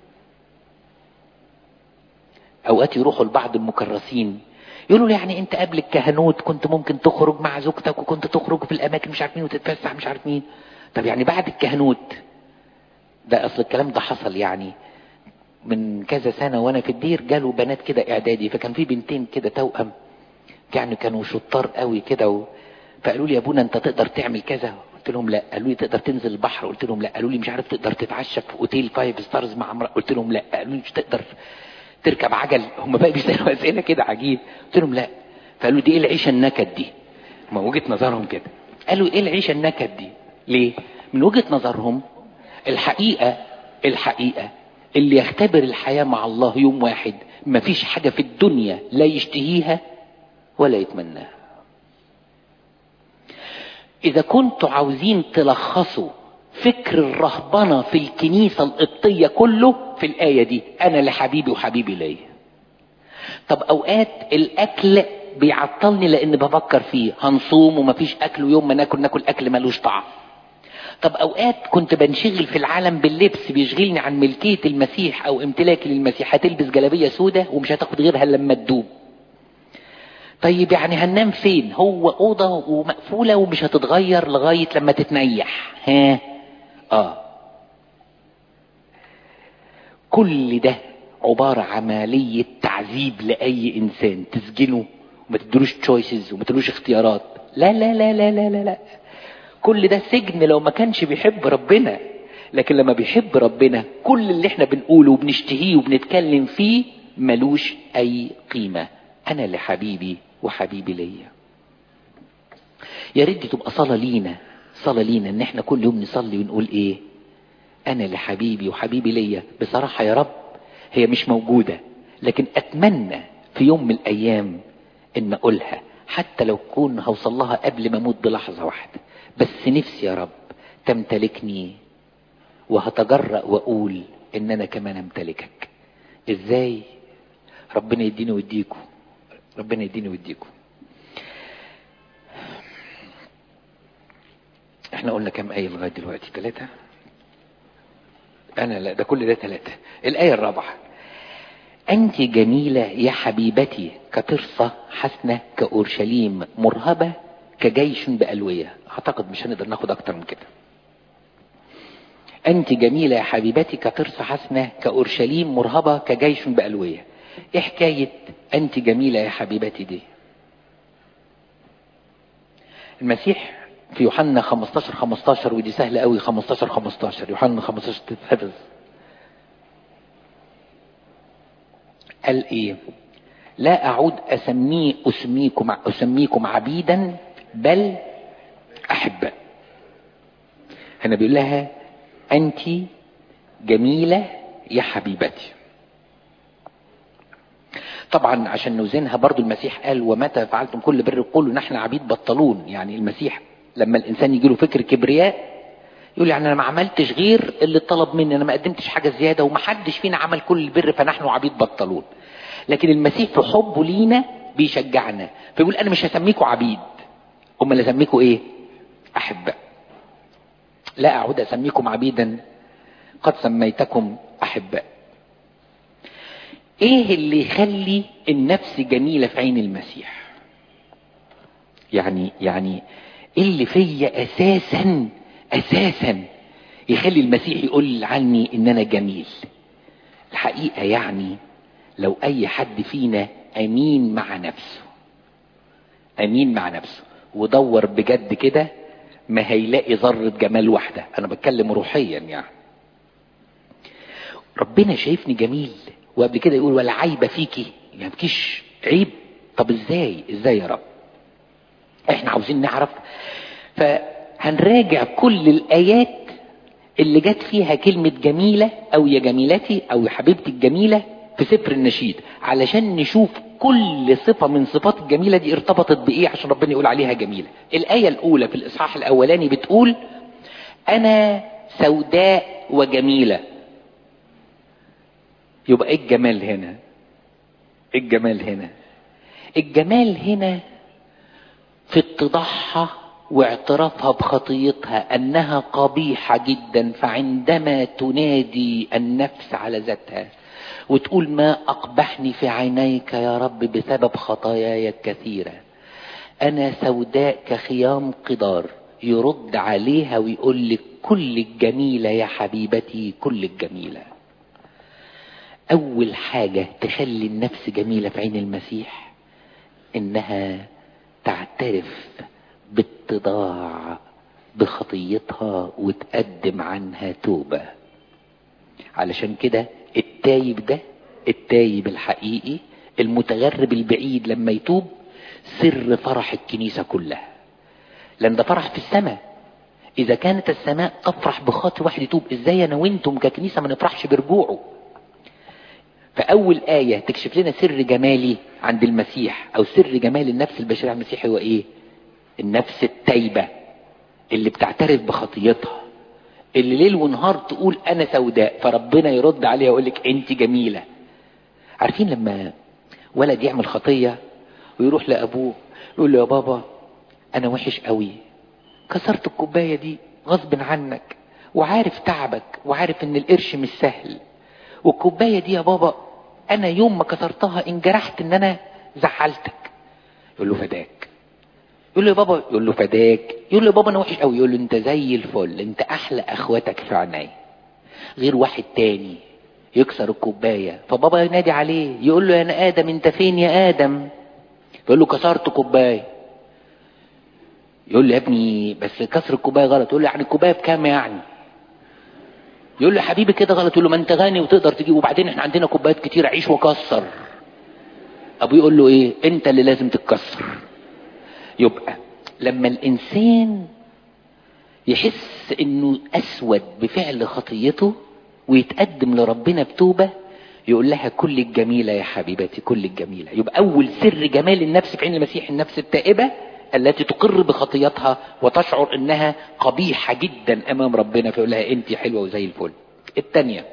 اوقات يروحوا لبعض المكرسين يقولوا له يعني انت قبل الكهنوت كنت ممكن تخرج مع زوجتك وكنت تخرج في الاماكن مش عارف مين وتتفسح مش عارف مين، طب يعني بعد الكهنوت ده؟ اصل الكلام ده حصل يعني من كذا سنة وانا في الدير، جالوا بنات كده اعدادي، فكان في بنتين كده توأم يعني كانوا شطار قوي كده و... فقالوا لي يا ابونا انت تقدر تعمل كذا؟ قلت لهم لا. قالوا لي تقدر تنزل البحر؟ قلت لهم لا. قالوا لي مش عارف تقدر تتعشى في اوتيل فايف ستارز مع امرأة؟ قلت لهم لا. قالوا لي مش تقدر تركب عجل؟ هم بقى بيسألوا اسئله كده عجيب. قلت لهم لا. فقالوا دي ايه العيشه النكد دي؟ ما وجهة نظرهم كده، قالوا ايه العيشه النكد دي؟ ليه؟ من وجهة نظرهم الحقيقة الحقيقة اللي يختبر الحياة مع الله يوم واحد مفيش حاجة في الدنيا لا يشتهيها ولا يتمناها. اذا كنتوا عاوزين تلخصوا فكر الرهبنة في الكنيسة القبطية كله في الآية دي، انا لحبيبي وحبيبي ليا. طب اوقات الاكل بيعطلني لان بفكر فيه، هنصوم ومفيش اكل ويوم ما ناكل ناكل اكل ملوش طعم. طب اوقات كنت بنشغل في العالم باللبس بيشغلني عن ملكية المسيح او امتلاكي للمسيح، هتلبس جلابية سودة ومش هتاخد غيرها لما تدوب. طيب يعني هننام فين؟ هو اوضة ومقفولة ومش هتتغير لغاية لما تتنيح. ها اه كل ده عبارة عملية تعذيب لأي إنسان، تسجنه وما تدلوش تشويسز وما تدلوش اختيارات. لا لا لا لا لا لا لا كل ده سجن لو ما كانش بيحب ربنا. لكن لما بيحب ربنا كل اللي احنا بنقوله وبنشتهيه وبنتكلم فيه ملوش أي قيمة. أنا لحبيبي وحبيبي ليا. يا ريت تبقى صلاة لينا، صلاة لينا ان احنا كل يوم نصلي ونقول ايه؟ انا لحبيبي وحبيبي ليا. بصراحة يا رب هي مش موجودة، لكن اتمنى في يوم من الايام ان اقولها، حتى لو كون هوصل لها قبل ما اموت بلحظة واحدة. بس نفسي يا رب تمتلكني، وهتجرأ واقول ان انا كمان امتلكك. ازاي؟ ربنا يديني ويديكم، ربنا يديني ويديكم. احنا قلنا كم آية لغاية دلوقتي؟ ثلاثة. انا لا، ده كل ده ثلاثة. الآية الرابعة: انت جميلة يا حبيبتي كترصة حسنة كأورشليم مرهبة كجيش بألوية. اعتقد مش هنقدر ناخد اكتر من كده. انت جميلة يا حبيبتي كترصة حسنة كأورشليم مرهبة كجيش بألوية. ايه حكاية انت جميلة يا حبيبتي دي؟ المسيح في يوحنا خمستاشر خمستاشر، ودي سهلة قوي، خمستاشر خمستاشر يوحنا خمستاشر تتحفظ. قال ايه؟ لا اعود اسمي اسميكم اسميكم عبيدا بل احباء. هنا بيقول لها انت جميلة يا حبيبتي. طبعا عشان نوزنها برضو المسيح قال ومتى فعلتم كل بر قولوا نحن عبيد بطلون. يعني المسيح لما الانسان يجي له فكر كبرياء يقول يعني انا ما عملتش غير اللي طلب مني، انا ما قدمتش حاجة زيادة ومحدش فينا عمل كل البر فنحن عبيد بطلون. لكن المسيح في حبه لينا بيشجعنا فيقول انا مش هسميكوا عبيد، امال اسميكوا ايه؟ احباء. لا اعود اسميكم عبيدا قد سميتكم احباء. ايه اللي يخلي النفس جميلة في عين المسيح؟ يعني يعني ايه اللي فيا اساسا اساسا يخلي المسيح يقول عني ان انا جميل؟ الحقيقة يعني لو اي حد فينا امين مع نفسه، امين مع نفسه ودور بجد كده، ما هيلاقي ذرة جمال واحدة. انا بتكلم روحيا يعني. ربنا شايفني جميل، وقبل كده يقول ولا عيب فيكي، يعني مفيش عيب. طب ازاي ازاي يا رب؟ احنا عاوزين نعرف، فهنراجع كل الايات اللي جت فيها كلمة جميلة او يا جميلتي او يا حبيبتي الجميلة في سفر النشيد، علشان نشوف كل صفة من صفات الجميلة دي ارتبطت بايه عشان ربنا يقول عليها جميلة. الآية الاولى في الاصحاح الاولاني بتقول انا سوداء وجميلة. يبقى ايه الجمال هنا؟ ايه الجمال هنا؟ الجمال هنا في اتضاحها واعترافها بخطيتها انها قبيحة جدا، فعندما تنادي النفس على ذاتها وتقول ما اقبحني في عينيك يا رب بسبب خطاياي الكثيرة، انا سوداء كخيام قدار، يرد عليها ويقول لك كل الجميلة يا حبيبتي كل الجميلة. اول حاجة تخلي النفس جميلة في عين المسيح انها تعترف باتضاع بخطيتها وتقدم عنها توبة. علشان كده التايب ده، التايب الحقيقي المتغرب البعيد لما يتوب سر فرح الكنيسة كلها، لان ده فرح في السماء. اذا كانت السماء تفرح بخاطر واحد يتوب، ازاي انا وانتم ككنيسة ما نفرحش برجوعه؟ فاول آية تكشف لنا سر جمالي عند المسيح او سر جمال النفس البشرية عند المسيح هو ايه؟ النفس التايبة اللي بتعترف بخطيتها، اللي ليل ونهار تقول انا سوداء، فربنا يرد عليها ويقول لك انت جميلة. عارفين لما ولد يعمل خطية ويروح لابوه يقول له يا بابا انا وحش قوي، كسرت الكوباية دي غصب عنك، وعارف تعبك وعارف ان القرش مش سهل، والكوباية دي يا بابا انا يوم ما كسرتها انجرحت ان انا زعلتك. يقول له فداك. يقول له يا بابا، يقول له فداك. يقول له يا بابا انا وحش قوي. يقول له انت زي الفل، انت احلى اخواتك في عيني. غير واحد تاني يكسر الكوباية فبابا ينادي عليه يقول له يا ادم انت فين يا ادم؟ يقول له كسرت كوباية. يقول له يا ابني بس كسر الكوباية غلط. يقول له يعني الكوباية بكام يعني؟ يقول له يا حبيبي كده غلط. يقول له ما انت غني وتقدر تجيب، وبعدين احنا عندنا كوبايات كتير، عيش وكسر. ابوه يقول له ايه؟ انت اللي لازم تتكسر. يبقى لما الانسان يحس انه اسود بفعل خطيته ويتقدم لربنا بتوبة يقول لها كل الجميلة يا حبيبتي كل الجميلة. يبقى اول سر جمال النفس في عين المسيح النفس التائبة التي تقر بخطيتها وتشعر انها قبيحة جدا امام ربنا، فيقول لها انت حلوة وزي الفل. التانية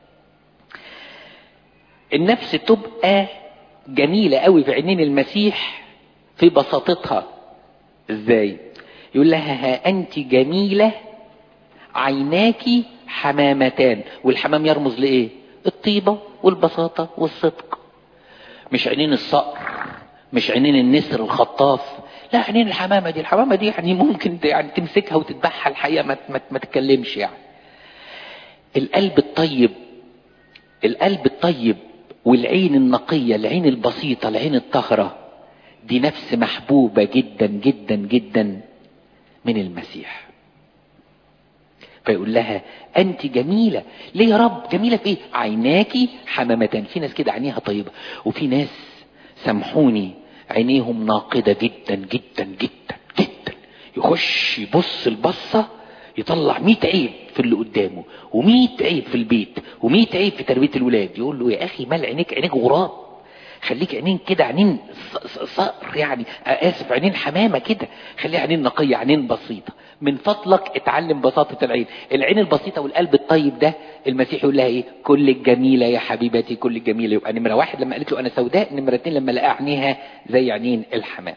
النفس تبقى جميلة قوي في عينين المسيح في بساطتها. ازاي؟ يقول لها ها انت جميلة عيناكي حمامتان. والحمام يرمز لايه؟ الطيبة والبساطة والصدق. مش عينين الصقر، مش عينين النسر الخطاف، لا عينين الحمامة دي. الحمامة دي يعني ممكن يعني تمسكها وتذبحها الحقيقة ما, ما, ما تتكلمش يعني. القلب الطيب، القلب الطيب والعين النقية، العين البسيطة، العين الطاهرة، دي نفس محبوبة جدا جدا جدا من المسيح. فيقول لها انت جميلة. ليه يا رب جميلة في ايه؟ عيناكي حمامتان. في ناس كده عينيها طيبة، وفي ناس سامحوني عينيهم ناقدة جدا جدا جدا جدا. يخش يبص البصة يطلع مئة عيب في اللي قدامه، ومئة عيب في البيت، ومئة عيب في تربية الولاد. يقول له يا اخي مال عينيك؟ عينيك غراب، خليك عينين كده، عينين صقر يعني، اسف عينين حمامة كده، خليها عينين نقية، عينين بسيطة. من فضلك اتعلم بساطة العين. العين البسيطة والقلب الطيب ده المسيح يقول لها ايه؟ كل الجميلة يا حبيبتي كل الجميلة. يبقى نمرة واحد لما قالت له انا سوداء، نمرة اتنين لما لقى عينيها زي عينين الحمام.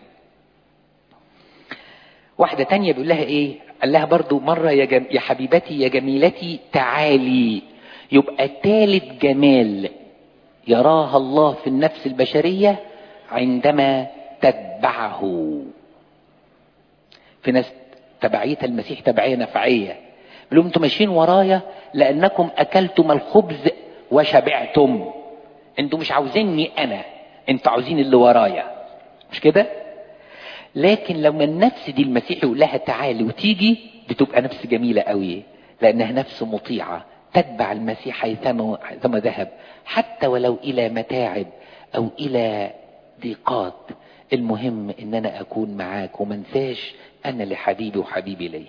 واحدة تانية بيقول لها ايه؟ قال لها برضو مرة يا, جم... يا حبيبتي يا جميلتي تعالي. يبقى ثالث جمال يراها الله في النفس البشرية عندما تتبعه. في ناس تبعية المسيح تبعية نفعية، بيقولوا انتم ماشيين ورايا لانكم اكلتم الخبز وشبعتم. انتم مش عاوزيني انا، انتوا عاوزين اللي ورايا، مش كده؟ لكن لما النفس دي المسيح يقول لها تعالي وتيجي، بتبقى نفس جميلة قوي، لانها نفس مطيعة تتبع المسيح حيثما ذهب، حتى ولو الى متاعب او الى ضيقات. المهم ان انا اكون معاك ومنساش انا لحبيبي وحبيبي لي.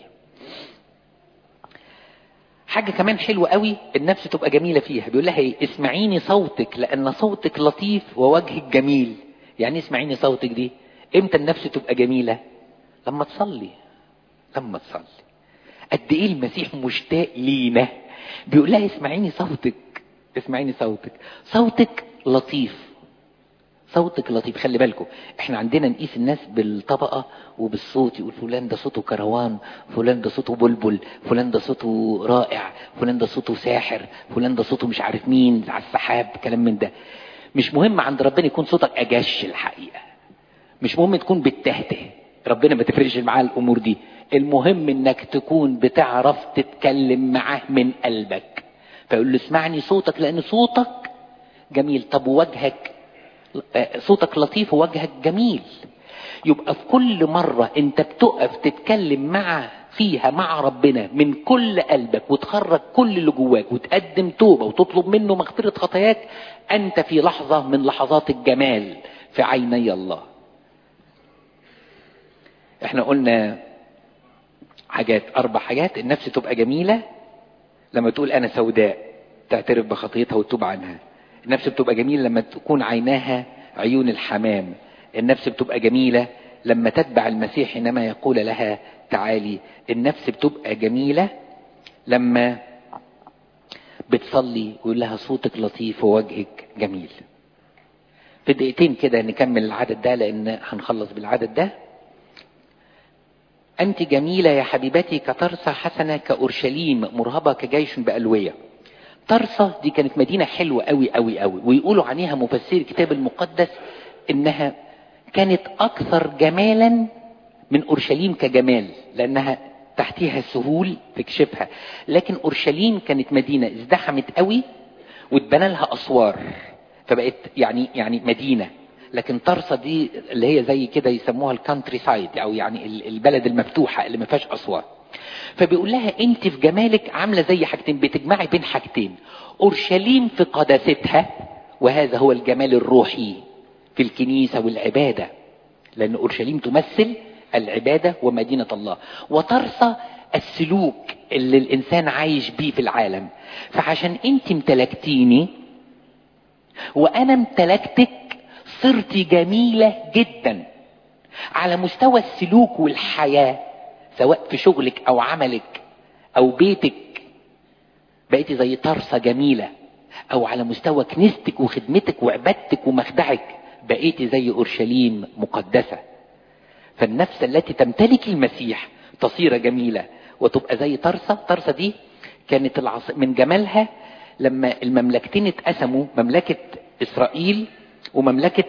حاجة كمان حلوة قوي النفس تبقى جميلة فيها، بيقول لها ايه؟ اسمعيني صوتك لان صوتك لطيف ووجهك جميل. يعني اسمعيني صوتك دي امتى النفس تبقى جميلة؟ لما تصلي. لما تصلي قد ايه المسيح مشتاق لينا. بيقول لها اسمعيني صوتك، اسمعيني صوتك، صوتك لطيف، صوتك لطيف. خلي بالكم احنا عندنا نقيس الناس بالطبقة وبالصوت، يقول فلان ده صوته كروان، فلان ده صوته بلبل، فلان ده صوته رائع، فلان ده صوته ساحر، فلان ده صوته مش عارف مين على السحاب، كلام من ده. مش مهم عند ربنا يكون صوتك اجش الحقيقة، مش مهم تكون بتهته، ربنا ما تفرقش معاه الامور دي. المهم انك تكون بتعرف تتكلم معاه من قلبك. فيقول له اسمعني صوتك لان صوتك جميل. طب وجهك؟ صوتك لطيف ووجهك جميل. يبقى في كل مرة انت بتقف تتكلم مع فيها مع ربنا من كل قلبك وتخرج كل اللي جواك وتقدم توبة وتطلب منه مغفرة خطاياك، انت في لحظة من لحظات الجمال في عيني الله. احنا قلنا حاجات، اربع حاجات. النفس تبقى جميلة لما تقول انا سوداء، تعترف بخطيتها وتتوب عنها. النفس بتبقى جميلة لما تكون عيناها عيون الحمام. النفس بتبقى جميلة لما تتبع المسيح حينما يقول لها تعالي. النفس بتبقى جميلة لما بتصلي ويقول لها صوتك لطيف ووجهك جميل. في دقيقتين كده نكمل العدد ده لان هنخلص بالعدد ده. انت جميلة يا حبيبتي كترسى حسنة كأورشليم مرهبة كجيش بألوية. ترسى دي كانت مدينة حلوة قوي قوي قوي، ويقولوا عنيها مفسري الكتاب المقدس انها كانت اكثر جمالا من اورشليم كجمال، لانها تحتيها السهول تكشفها. لكن اورشليم كانت مدينة ازدحمت قوي واتبنى لها اسوار فبقت يعني يعني مدينة. لكن ترسى دي اللي هي زي كده يسموها الكانتري سايد، او يعني البلد المفتوحة اللي ما فيهاش اسوار. فبيقول لها انت في جمالك عاملة زي حاجتين، بتجمعي بين حاجتين، اورشليم في قداستها، وهذا هو الجمال الروحي في الكنيسة والعبادة، لان اورشليم تمثل العبادة ومدينة الله، وترسى السلوك اللي الانسان عايش بيه في العالم. فعشان انت امتلكتيني وانا امتلكتك صرت جميلة جدا على مستوى السلوك والحياة، سواء في شغلك او عملك او بيتك بقيتي زي ترسى جميلة، او على مستوى كنيستك وخدمتك وعبادتك ومخدعك بقيتي زي اورشليم مقدسة. فالنفس التي تمتلك المسيح تصير جميلة وتبقى زي ترسى. ترسى دي كانت العص... من جمالها لما المملكتين اتقسموا، مملكة اسرائيل ومملكة،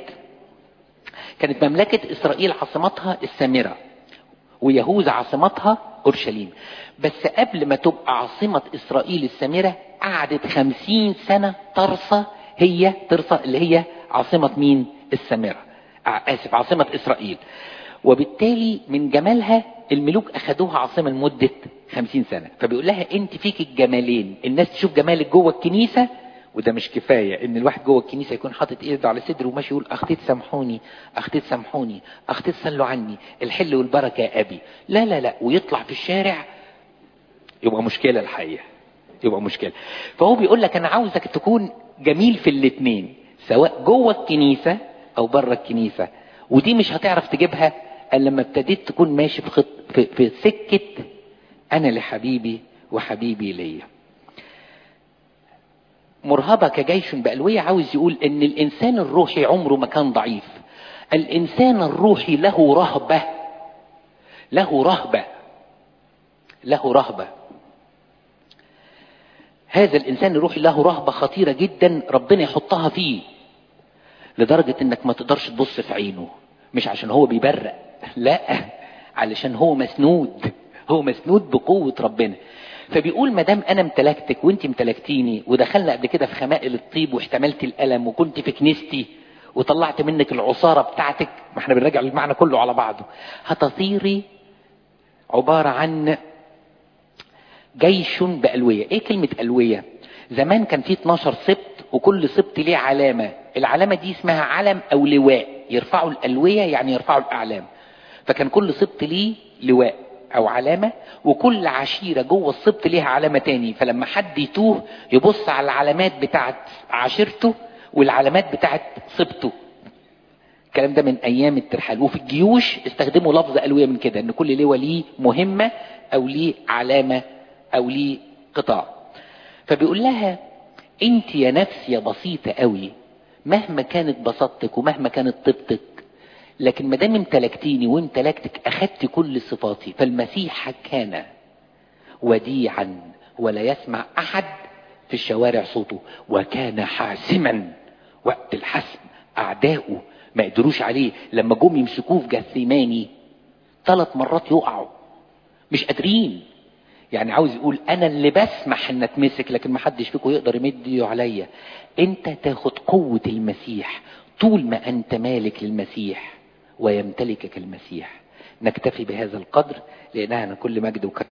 كانت مملكة اسرائيل عاصمتها السامرة ويهوذا عاصمتها اورشليم. بس قبل ما تبقى عاصمة اسرائيل السامرة قعدت خمسين سنة ترسى هي ترسى اللي هي عاصمة مين؟ السامرة، اسف عاصمة اسرائيل. وبالتالي من جمالها الملوك اخدوها عاصمة لمدة خمسين سنة. فبيقول لها انت فيك الجمالين، الناس تشوف جمالك جوه الكنيسة، وده مش كفاية ان الواحد جوه الكنيسة يكون حاطط ايده على صدره وماشي يقول اختي تسامحوني اختي تسامحوني اختي تصلوا عني الحل والبركة يا ابي، لا لا لا، ويطلع في الشارع يبقى مشكلة الحقيقة، يبقى مشكلة. فهو بيقول لك انا عاوزك تكون جميل في الاتنين، سواء جوه الكنيسة او بره الكنيسة. ودي مش هتعرف تجيبها الا لما ابتديت تكون ماشي في خط في, في سكة انا لحبيبي وحبيبي ليا. مرهبة كجيش بألوية عاوز يقول ان الانسان الروحي عمره ما كان ضعيف. الانسان الروحي له رهبة، له رهبة له رهبة هذا الانسان الروحي له رهبة خطيرة جدا ربنا يحطها فيه، لدرجة انك ما تقدرش تبص في عينه، مش عشان هو بيبرق، لا، علشان هو مسنود، هو مسنود بقوة ربنا. فبيقول مدام انا امتلكتك وانت امتلكتيني، ودخلنا قبل كده في خمائل الطيب واحتملت الالم، وكنت في كنيستي وطلعت منك العصارة بتاعتك، ما احنا بنراجع المعنى كله على بعضه، هتصيري عبارة عن جيش بألوية. ايه كلمة ألوية؟ زمان كان في اتناشر سبط وكل سبط ليه علامة، العلامة دي اسمها علم او لواء، يرفعوا الألوية يعني يرفعوا الأعلام. فكان كل سبط ليه لواء او علامة، وكل عشيرة جوه السبط ليها علامة تاني، فلما حد يتوه يبص على العلامات بتاعت عشيرته والعلامات بتاعت سبطه. الكلام ده من ايام الترحال. وفي الجيوش استخدموا لفظ ألوية من كده، ان كل لواء ليه مهمة او ليه علامة او ليه قطاع. فبيقول لها انت يا نفس يا بسيطة قوي، مهما كانت بساطتك ومهما كانت طيبتك، لكن ما دام امتلكتيني وامتلكتك اخدت كل صفاتي. فالمسيح كان وديعا ولا يسمع احد في الشوارع صوته، وكان حاسما وقت الحسم. اعدائه ما قدروش عليه، لما جم يمسكوه في جثيماني ثلاث مرات يقعوا مش قادرين. يعني عاوز يقول انا اللي بسمح ان اتمسك، لكن ما حدش فيكم يقدر يمد ايده عليا. انت تاخد قوة المسيح طول ما انت مالك للمسيح ويمتلكك المسيح. نكتفي بهذا القدر لانها كل مجد وكرم.